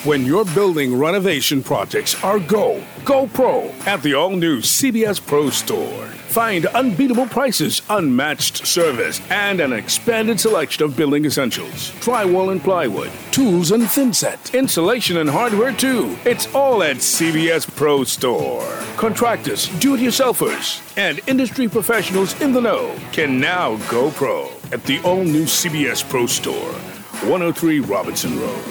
When your building renovation projects are go, go pro at the all-new C B S Pro Store. Find unbeatable prices, unmatched service, and an expanded selection of building essentials. Drywall and plywood, tools and thinset, insulation and hardware too. It's all at C B S Pro Store. Contractors, do-it-yourselfers, and industry professionals in the know can now go pro at the all-new C B S Pro Store, one oh three Robinson Road.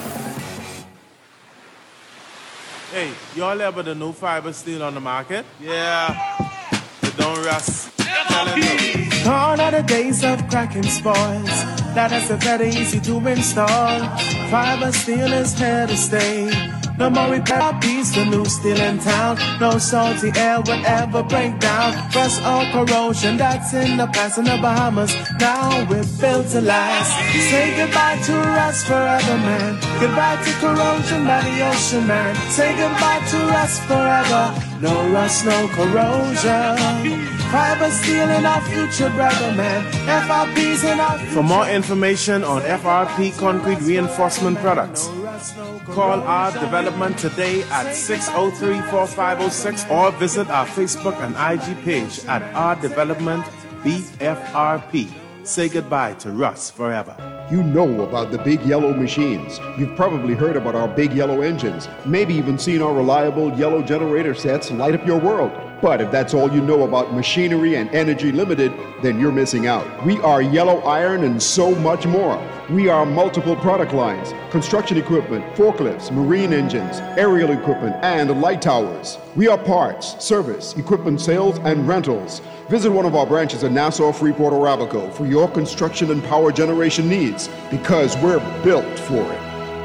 Hey, y'all ever the new fiber steel on the market? Yeah. So don't rust. Gone are the days of cracking spoils. That is very easy to install. Fiber steel is here to stay. No more repair piece, the new steel in town. No salty air will ever break down. Rust or corrosion, that's in the past in the Bahamas. Now we're built to last. Say goodbye to rust forever, man. Goodbye to corrosion by the ocean, man. Say goodbye to rust forever. No rust, no corrosion. Fiber steel in our future, brother, man. F R P's in our future. For more information on F R P concrete reinforcement products, call our development today at six oh three, four five oh six or visit our Facebook and I G page at our development B F R P. Say goodbye to rust forever. You know about the big yellow machines. You've probably heard about our big yellow engines, maybe even seen our reliable yellow generator sets light up your world. But if that's all you know about Machinery and Energy Limited, then you're missing out. We are Yellow Iron and so much more. We are multiple product lines, construction equipment, forklifts, marine engines, aerial equipment, and light towers. We are parts, service, equipment sales, and rentals. Visit one of our branches in Nassau, Freeport, or Abaco for your construction and power generation needs, because we're built for it.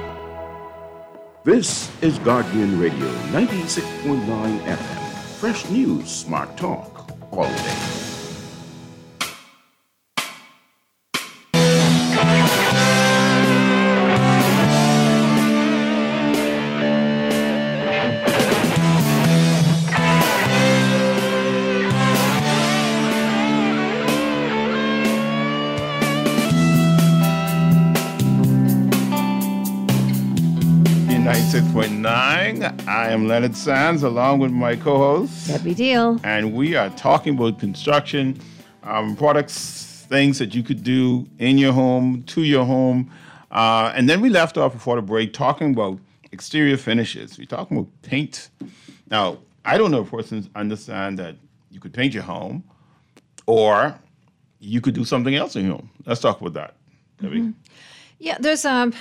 This is Guardian Radio ninety-six point nine F M. Fresh news, smart talk, all day. ninety-six point nine. I am Leonard Sands, along with my co-host Debbie Deal, and we are talking about construction um, products, things that you could do in your home, to your home, uh, and then we left off before the break talking about exterior finishes. We're talking about paint. Now, I don't know if persons understand that you could paint your home, or you could do something else in your home. Let's talk about that, Debbie. Mm-hmm. Yeah, there's um,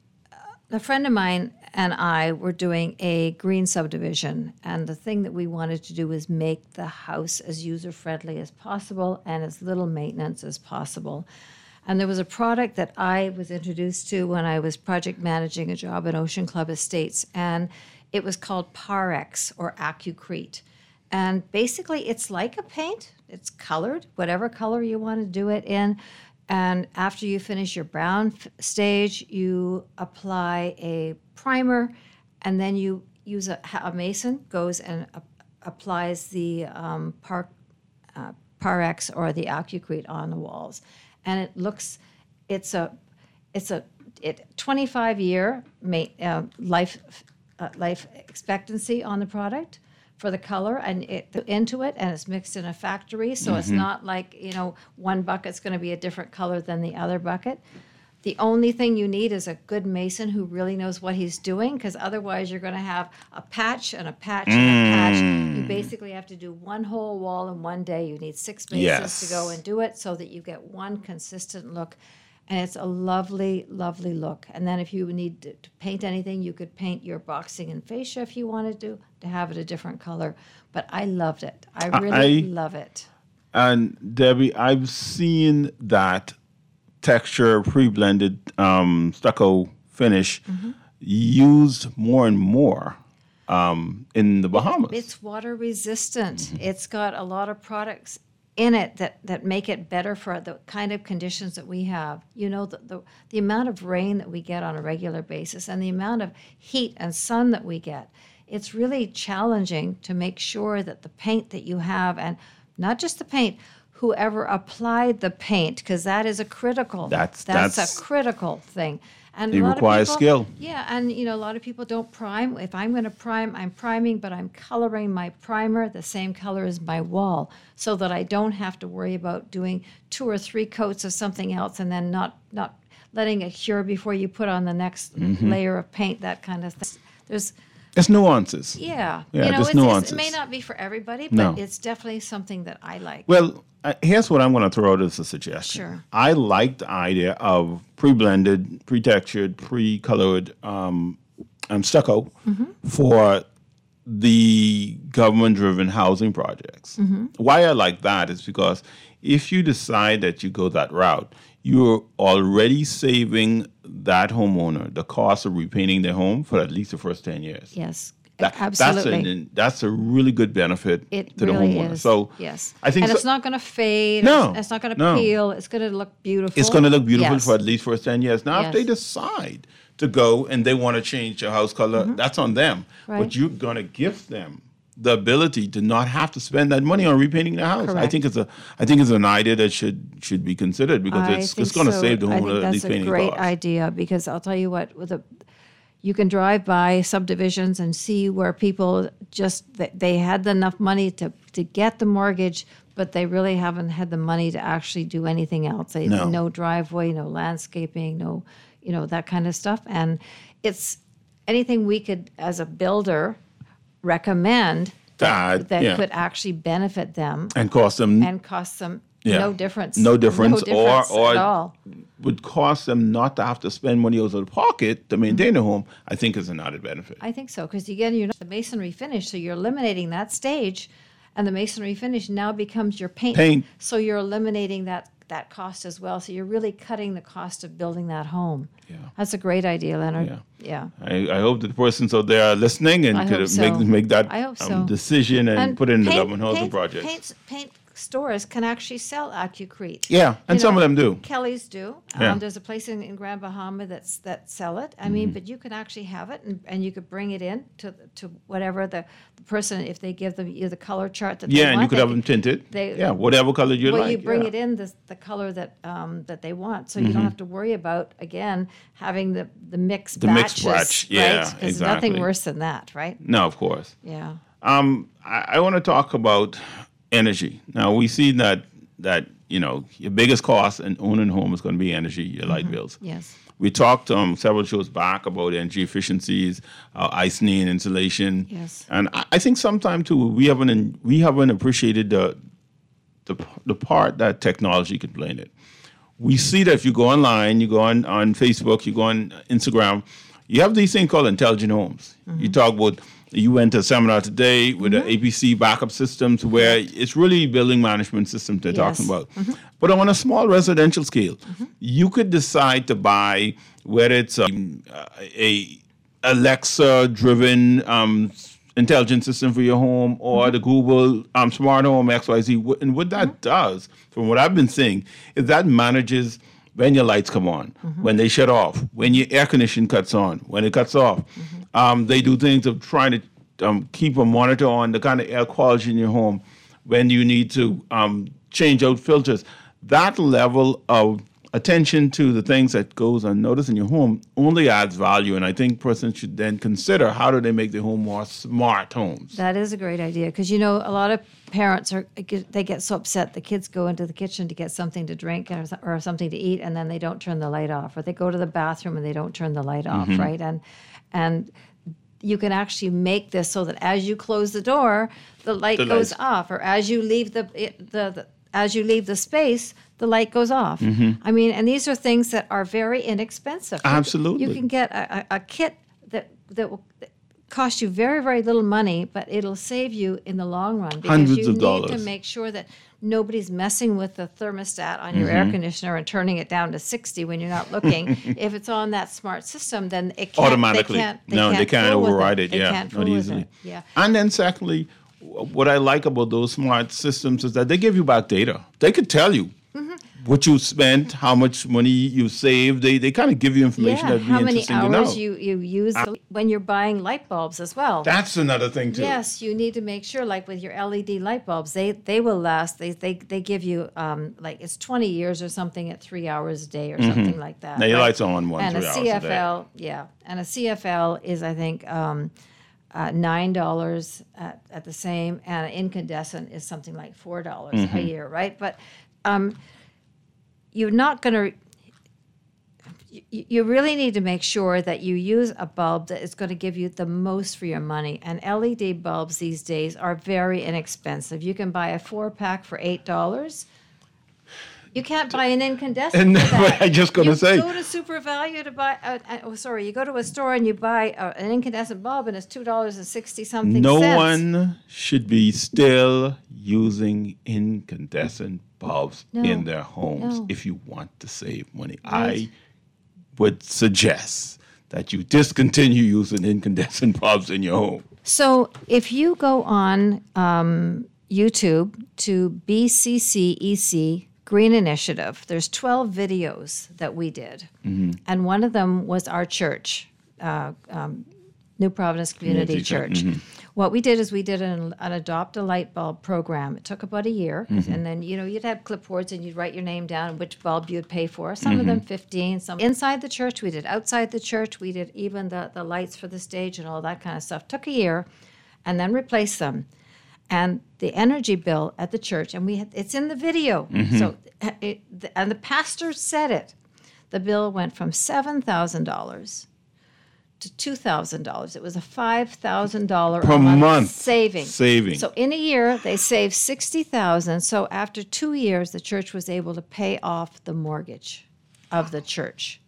a friend of mine and I were doing a green subdivision, and the thing that we wanted to do was make the house as user-friendly as possible and as little maintenance as possible. And there was a product that I was introduced to when I was project managing a job at Ocean Club Estates, and it was called Parex or Acucrete. And basically, it's like a paint. It's colored, whatever color you want to do it in. And after you finish your brown f- stage, you apply a primer, and then you use a, a mason goes and uh, applies the um, par, uh, Parex or the Acucrete on the walls, and it looks, it's a, it's a, it twenty-five year ma- uh, life uh, life expectancy on the product for the color and it into it, and it's mixed in a factory, so mm-hmm. It's not like, you know, one bucket's going to be a different color than the other bucket. The only thing you need is a good mason who really knows what he's doing, because otherwise you're going to have a patch and a patch mm. and a patch. You basically have to do one whole wall in one day. You need six masons yes. to go and do it so that you get one consistent look. And it's a lovely, lovely look. And then if you need to, to paint anything, you could paint your boxing and fascia if you wanted to, to have it a different color. But I loved it. I really I, love it. And Debbie, I've seen that texture, pre-blended um, stucco finish mm-hmm. used more and more um, in the Bahamas. It's water resistant. Mm-hmm. It's got a lot of products in it that, that make it better for the kind of conditions that we have. You know, the, the the amount of rain that we get on a regular basis and the amount of heat and sun that we get, it's really challenging to make sure that the paint that you have, and not just the paint, whoever applied the paint, because that is a critical, that's, that's, that's a critical thing. And They a lot require of people, skill. Yeah, and you know, a lot of people don't prime. If I'm going to prime, I'm priming, but I'm coloring my primer the same color as my wall, so that I don't have to worry about doing two or three coats of something else and then not not letting it cure before you put on the next Mm-hmm. layer of paint. That kind of thing. There's It's nuances. yeah, Yeah, you know, there's it's, it's, nuances. it may not be for everybody, but No. it's definitely something that I like. Well, uh, here's what I'm going to throw out as a suggestion. Sure. I like the idea of pre-blended, pre-textured, pre-colored um, um, stucco Mm-hmm. for the government-driven housing projects. Mm-hmm. Why I like that is because if you decide that you go that route, you're already saving that homeowner the cost of repainting their home for at least the first ten years. yes, That- absolutely. That's a, that's a really good benefit It to the really homeowner. is. So yes, I think and so- it's not going to fade. No, it's, it's not going to no. peel. It's going to look beautiful. It's going to look beautiful Yes. for at least first ten years. Now, if Yes. they decide to go and they want to change your house color, that's on them. Mm-hmm. Right. But you're going to give them the ability to not have to spend that money on repainting their house. I Correct. think it's a, I think it's an idea that should should be considered because I it's think it's going to so. save the I think homeowner at that's least a painting great costs. idea because I'll tell you what, with a, you can drive by subdivisions and see where people just they, they had enough money to to get the mortgage, but they really haven't had the money to actually do anything else. They, No. no driveway, no landscaping, no, you know, that kind of stuff. And it's anything we could, as a builder, recommend That, that yeah. could actually benefit them and cost them and cost them Yeah. no difference. No difference, No difference or, or at all. would cost them not to have to spend money out of the pocket to maintain the home. I think is an added benefit. I think so, because again, you're not the masonry finish, so you're eliminating that stage, and the masonry finish now becomes your paint. Paint. So you're eliminating that that cost as well. So you're really cutting the cost of building that home. Yeah. That's a great idea, Leonard. Yeah. Yeah. I, I hope that the persons out there are listening and I could hope so. make make that I hope so. um, decision and, put it in the paint- government housing paint- project. Paint, paint stores can actually sell Acucrete. Yeah, and You some know, of them do. Kelly's do. Yeah. Um, there's a place in, in Grand Bahama that's that sell it. I Mm-hmm. mean, but you can actually have it, and, and you could bring it in to to whatever the, the person, if they give them you the color chart that they Yeah, want. and you could they have them can- tinted. they- yeah, whatever color you well, like. you bring yeah. it in the, the color that um, that they want, so Mm-hmm. you don't have to worry about again having the the mixed The mixed batches. batch, yeah, right? There's exactly. nothing worse than that, right? No, of course. Yeah. Um, I, I want to talk about energy. Now we see that that you know your biggest cost in owning a home is going to be energy, your light bills. Yes. We talked um, several shows back about energy efficiencies, uh, icing and insulation. Yes. And I, I think sometime too we haven't we haven't appreciated the the the part that technology can play in it. We see that if you go online, you go on, on Facebook, you go on Instagram, you have these things called intelligent homes. You talk about, you went to a seminar today with the A P C backup systems where it's really building management systems they're Yes. talking about. But on a small residential scale, you could decide to buy, whether it's um, a Alexa-driven um, intelligent system for your home or Mm-hmm. the Google um, Smart Home X Y Z. Wh- And what that does, from what I've been seeing, is that manages when your lights come on, Mm-hmm. when they shut off, when your air conditioning cuts on, when it cuts off. Mm-hmm. Um, they do things of trying to um, keep a monitor on the kind of air quality in your home when you need to um, change out filters. That level of attention to the things that goes unnoticed in your home only adds value, and I think persons should then consider how do they make their home more smart homes. That is a great idea because you know a lot of parents are they get so upset the kids go into the kitchen to get something to drink or, or something to eat and then they don't turn the light off, or they go to the bathroom and they don't turn the light off, Mm-hmm. right? And and you can actually make this so that as you close the door, the light The goes lights. off, or as you leave the it, the, the as you leave the space, the light goes off. Mm-hmm. I mean, and these are things that are very inexpensive. You- Absolutely. you can get a, a, a kit that that will cost you very very little money, but it'll save you in the long run because Hundreds you of need dollars. to make sure that nobody's messing with the thermostat on your air conditioner and turning it down to sixty when you're not looking. If it's on that smart system, then it can't Automatically. They can't, they no, can't they can't fool with override it. They yeah, can't not fool with easily. it. Yeah. And then secondly, w- what I like about those smart systems is that they give you back data. They could tell you what you spent, how much money you saved. They they kind of give you information Yeah, that'd be how many interesting to know. hours you, you use when you're buying light bulbs as well. That's another thing too. Yes, you need to make sure, like with your L E D light bulbs, they they will last. They they, they give you um, like it's twenty years or something at three hours a day or something like that. Now your right? lights are on one and three a hours C F L, a day. yeah, and a C F L is I think um, uh, nine dollars at, at the same, and an incandescent is something like four dollars Mm-hmm. a year, right? But um, you're not going to. You, you really need to make sure that you use a bulb that is going to give you the most for your money. And L E D bulbs these days are very inexpensive. You can buy a four pack for eight dollars. You can't buy an incandescent. And for that. I just gonna you say- You go to Super Value to buy. Uh, uh, oh, sorry. You go to a store and you buy uh, an incandescent bulb, and it's two dollars and sixty something No cents. one should be still using incandescent bulbs No, in their homes no. if you want to save money. Right. I would suggest that you discontinue using incandescent bulbs in your home. So if you go on um, YouTube to B C C E C Green Initiative, there's twelve videos that we did. And one of them was our church, uh, um, New Providence Community, Community Church. Church, What we did is we did an, an adopt a light bulb program. It took about a year, and then you know you'd have clipboards and you'd write your name down and which bulb you'd pay for. Some of them fifteen, some inside the church. We did outside the church. We did even the the lights for the stage and all that kind of stuff. Took a year, and then replaced them. And the energy bill at the church, and we had, it's in the video. So, it, and the pastor said it. The bill went from seven thousand dollars to two thousand dollars. It was a five thousand dollars Per a month, month saving. saving. So in a year, they saved sixty thousand dollars. So after two years, the church was able to pay off the mortgage of the church.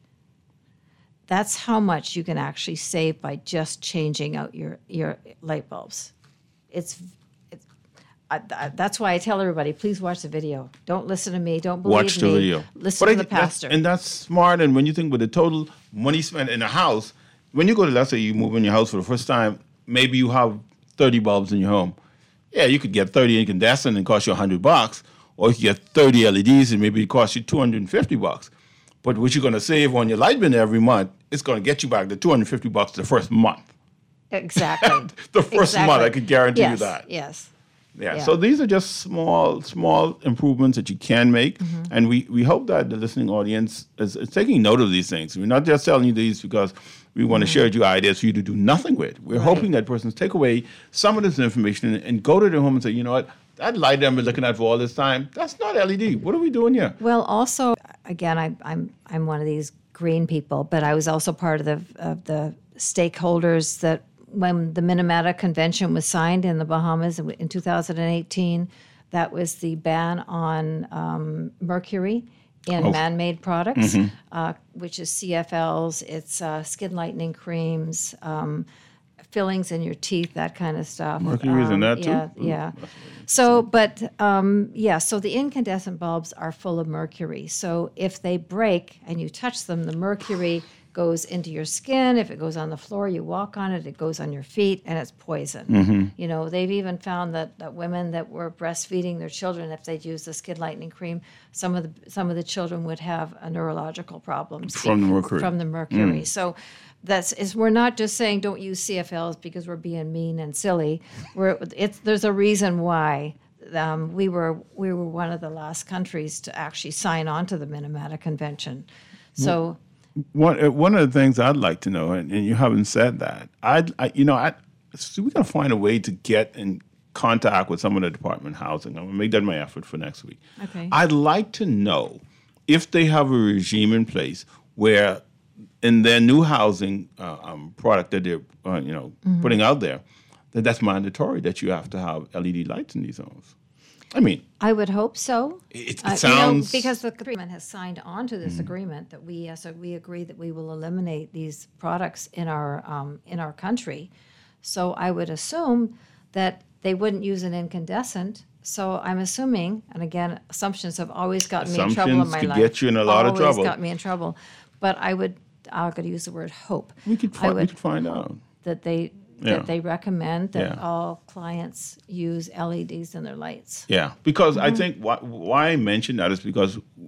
That's how much you can actually save by just changing out your, your light bulbs. It's, it's I, I, that's why I tell everybody, please watch the video. Don't listen to me. Don't believe Watch the me. video. Listen But to I- the pastor. that's- and that's smart. And when you think with the total money spent in a house, when you go to, let's say you move in your house for the first time, maybe you have thirty bulbs in your home. Yeah, you could get thirty incandescent and cost you one hundred bucks, or you could get thirty L E Ds and maybe it costs you two hundred fifty bucks. But what you're going to save on your light bill every month, it's going to get you back the two hundred fifty bucks the first month. Exactly. The first Exactly. month, I could guarantee yes. you that. Yes. Yeah. Yeah. So these are just small, small improvements that you can make, Mm-hmm. and we, we hope that the listening audience is, is taking note of these things. We're not just telling you these because we want to Mm-hmm. share with you ideas for you to do nothing with. We're hoping that persons take away some of this information and, and go to their home and say, you know what, that light I've been looking at for all this time, that's not L E D. What are we doing here? Well, also, again, I, I'm I'm one of these green people, but I was also part of the of the stakeholders that when the Minamata Convention was signed in the Bahamas in in two thousand eighteen, that was the ban on um, mercury in Oh. man-made products, uh, which is C F Ls, it's uh, skin lightening creams, um, fillings in your teeth, that kind of stuff. Mercury is in that too? Yeah, Ooh, yeah. So, but um, yeah, so the incandescent bulbs are full of mercury. So if they break and you touch them, the mercury goes into your skin. If it goes on the floor, you walk on it, it goes on your feet, and it's poison. Mm-hmm. You know, they've even found that, that women that were breastfeeding their children, if they'd use the skin lightening cream, some of the some of the children would have a neurological problems From the mercury. From the mercury. So that's is we're not just saying don't use C F Ls because we're being mean and silly. We're it's there's a reason why. Um, we were we were one of the last countries to actually sign on to the Minamata Convention. So One uh, one of the things I'd like to know, and, and you haven't said that, I'd I, you know I so we gotta find a way to get in contact with some of the Department of Housing. I'm gonna make that my effort for next week. Okay. I'd like to know if they have a regime in place where in their new housing uh, um, product that they're uh, you know putting out there, that that's mandatory that you have to have L E D lights in these homes. I mean, I would hope so. it, it Uh, you know, sounds because the agreement has signed on to this agreement that we, uh, so we agree that we will eliminate these products in our um, in our country. So I would assume that they wouldn't use an incandescent. So I'm assuming, and again, assumptions have always gotten me in trouble in Assumptions my could life. get you in a lot of always trouble. got me in trouble. But I would, I'm going to use the word hope. we could I find, we would could find out. that they Yeah. that they recommend that Yeah. all clients use L E Ds in their lights. Yeah, because Mm-hmm. I think why, why I mention that is because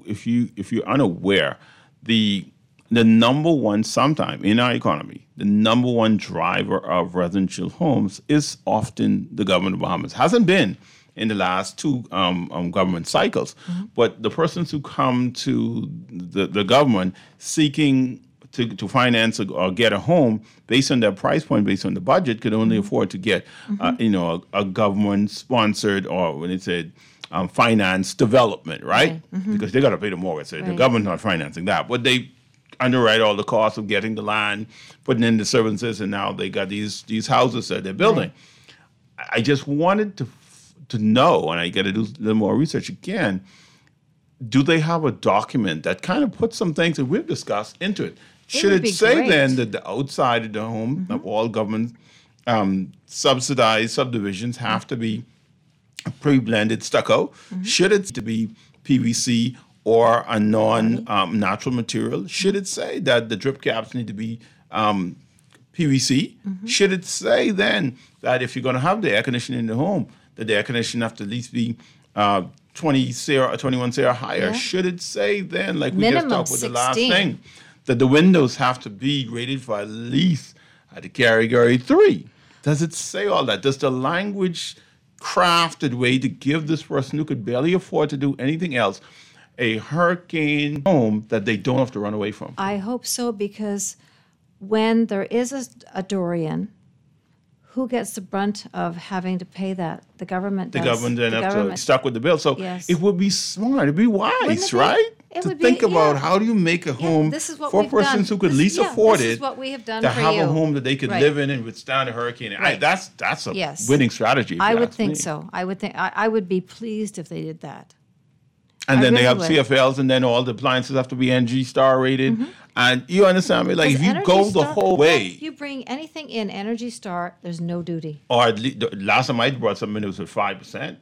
if you if you're unaware, the the number one sometime in our economy, the number one driver of residential homes is often the government of Bahamas. Hasn't been in the last two um, um, government cycles, mm-hmm. but the persons who come to the, the government seeking to, to finance or, or get a home based on their price point, based on the budget, could only mm-hmm. afford to get, mm-hmm. uh, you know, a, a government-sponsored or when it said um, finance development, right? right. Mm-hmm. Because they got to pay the mortgage. So right. the government's not financing that, but they underwrite all the costs of getting the land, putting in the services, and now they got these these houses that they're building. Right. I just wanted to to know, and I got to do a little more research again. Do they have a document that kind of puts some things that we've discussed into it? it Should it say great. then that the outside of the home mm-hmm. of all government um, subsidized subdivisions have to be pre-blended stucco? Mm-hmm. Should it to be P V C? Or a non-natural um, material? Should it say that the drip caps need to be um, P V C? Mm-hmm. Should it say then that if you're going to have the air conditioning in the home, that the air conditioning have to at least be uh, twenty C or twenty-one C or higher? Yeah. Should it say then, like we Minimum just talked with sixteen. The last thing, that the windows have to be rated for at least at the category three? Does it say all that? Does the language crafted way to give this person who could barely afford to do anything else a hurricane home that they don't have to run away from? I hope so, because when there is a, a Dorian, who gets the brunt of having to pay that? The government the does. Government then the have government. to stuck with the bill. So yes. it would be smart, it'd be wise, it right? Be, it to would think be, about yeah. how do you make a home yeah, this is what for we've persons done. who could this, least yeah, afford this it is what we have done to for have you. a home that they could right. live in and withstand a hurricane. Right. I, that's that's a yes. winning strategy. I would ask think me. so. I would think I, I would be pleased if they did that. And I then really they have would. C F Ls, and then all the appliances have to be N G Star rated. Mm-hmm. And you understand me? Like if you Energy go Star, the whole way, if you bring anything in Energy Star, there's no duty. or at least, the last time I brought something in, it was at five percent.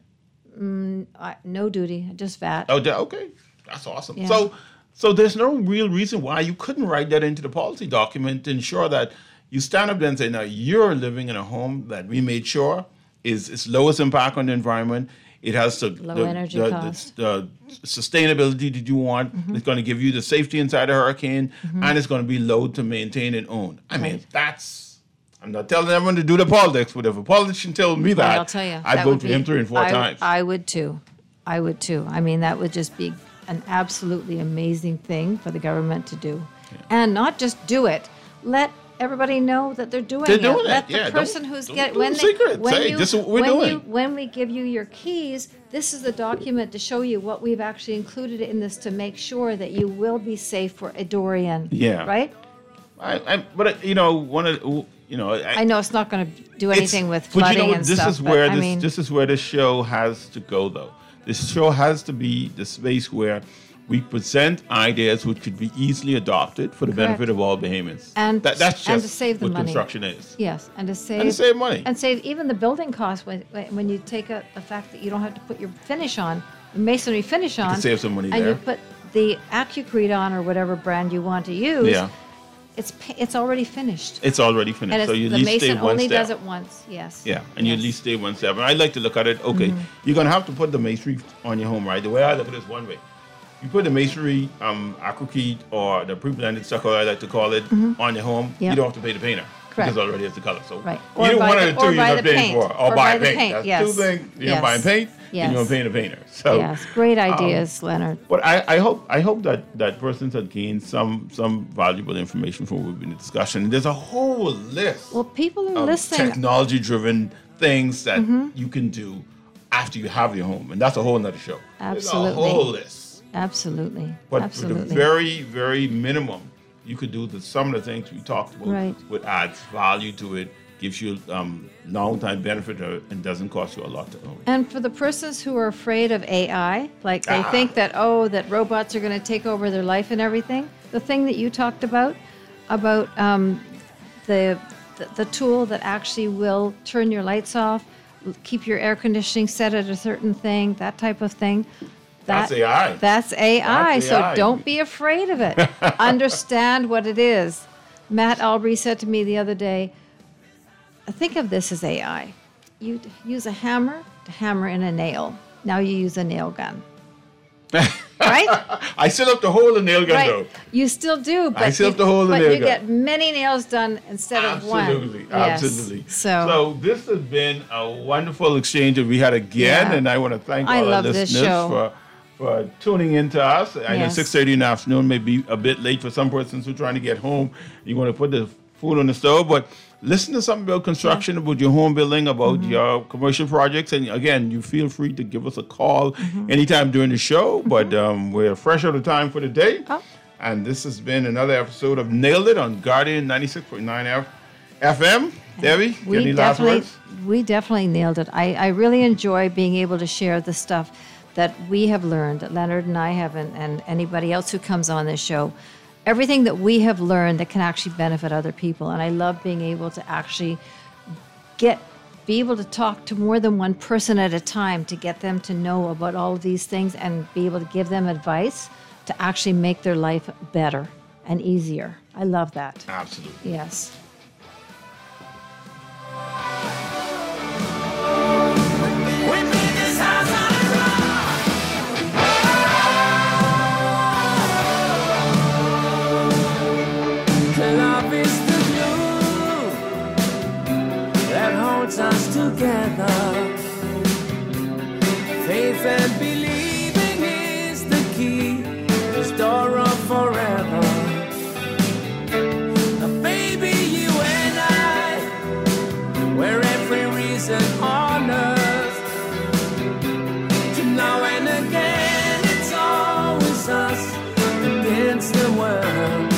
Mm, I, no duty, just V A T. Oh, okay, that's awesome. Yeah. So, so there's no real reason why you couldn't write that into the policy document to ensure that you stand up there and say, now you're living in a home that we made sure is its lowest impact on the environment. It has the, Low the, energy the, cost. the, the sustainability that you want. Mm-hmm. It's going to give you the safety inside a hurricane, mm-hmm. and it's going to be low to maintain and own. I mean, right. that's. I'm not telling everyone to do the politics, but if a politician tells me that, I'll tell you, I'd that vote would for be, him three and four I, times. I would too. I would too. I mean, that would just be an absolutely amazing thing for the government to do, yeah. and not just do it. Let everybody know that they're doing they're it. doing Let it. the Yeah, person don't, who's don't get do when the they secret. when Say, you this is what we're when doing. you when we give you your keys, this is the document to show you what we've actually included in this to make sure that you will be safe for a Dorian. Yeah. Right. I, I, but you know, one of you know, I, I know it's not going to do anything with but flooding you know, and this stuff. is where but, this I mean, this is where this show has to go, though. This show has to be the space where we present ideas which could be easily adopted for the Correct. benefit of all Bahamians. And, that, that's just and to save the what money. construction is. Yes, and to save And to save money. and save even the building costs when when you take a, the fact that you don't have to put your finish on, the masonry finish on, can save some money and there. you put the Acucrete on or whatever brand you want to use. Yeah. It's pa- it's already finished. It's already finished, And it's, so you at the least mason stay one only step. does it once. Yes. Yeah, and you at Yes. least stay one step. And I like to look at it, okay, Mm-hmm. you're going to have to put the masonry on your home, right? The way I look at it is one way. You put the masonry, um, Acucrete, or the pre-blended stucco, I like to call it, on your home, Yep. you don't have to pay the painter. Correct. Because it already has the color. So Right. either Or buy one the- of the or two buy you're the not paying paint. for. Or, Or buy buy the paint. paint, That's yes. two things. You're Yes. buying paint, Yes. and you're paying a painter. So, Yes. Great um, ideas, Leonard. But I, I hope I hope that, that persons have gained some some valuable information from what we've been in discussion. There's a whole list Well, people are of listening. technology-driven things that you can do after you have your home, and that's a whole nother show. Absolutely. There's a whole list. Absolutely. But Absolutely. for the very, very minimum, you could do the, some of the things we talked about, Right. which adds value to it, gives you um, long-time benefit, of it, and doesn't cost you a lot to own. And for the persons who are afraid of A I, like they Ah. think that, oh, that robots are going to take over their life and everything, the thing that you talked about, about um, the, the the tool that actually will turn your lights off, keep your air conditioning set at a certain thing, that type of thing. That, That's A I. That's A I. That's so A I. don't be afraid of it. Understand what it is. Matt Albury said to me the other day, think of this as A I. You use a hammer to hammer in a nail. Now you use a nail gun. right? I still have to hold the nail gun, Right. though. You still do, but I still you, have to hold the but nail you gun. get many nails done instead of one. Absolutely, Yes. absolutely. So, So this has been a wonderful exchange that we had again, Yeah. and I want to thank I all our love this listeners show. for for tuning in to us. I know Yes. six thirty in the afternoon may be a bit late for some persons who are trying to get home. You want to put the food on the stove, but listen to something about construction, about your home building, about Mm-hmm. your commercial projects, and again, you feel free to give us a call Mm-hmm. anytime during the show. But um, we're fresh out of time for the day. Oh. And this has been another episode of Nailed It on Guardian ninety-six point nine F M. Debbie, we any last definitely, words? we definitely nailed it. I, I really enjoy being able to share the stuff that we have learned, that Leonard and I have, and, and anybody else who comes on this show. Everything that we have learned that can actually benefit other people. And I love being able to actually get, be able to talk to more than one person at a time to get them to know about all of these things and be able to give them advice to actually make their life better and easier. I love that. Absolutely. Yes. We build this house on a rock. Love is the glue that holds us together. Faith and believing is the key, this door of forever. Baby, you and I, we're every reason on earth. To now and again, it's always us against the world.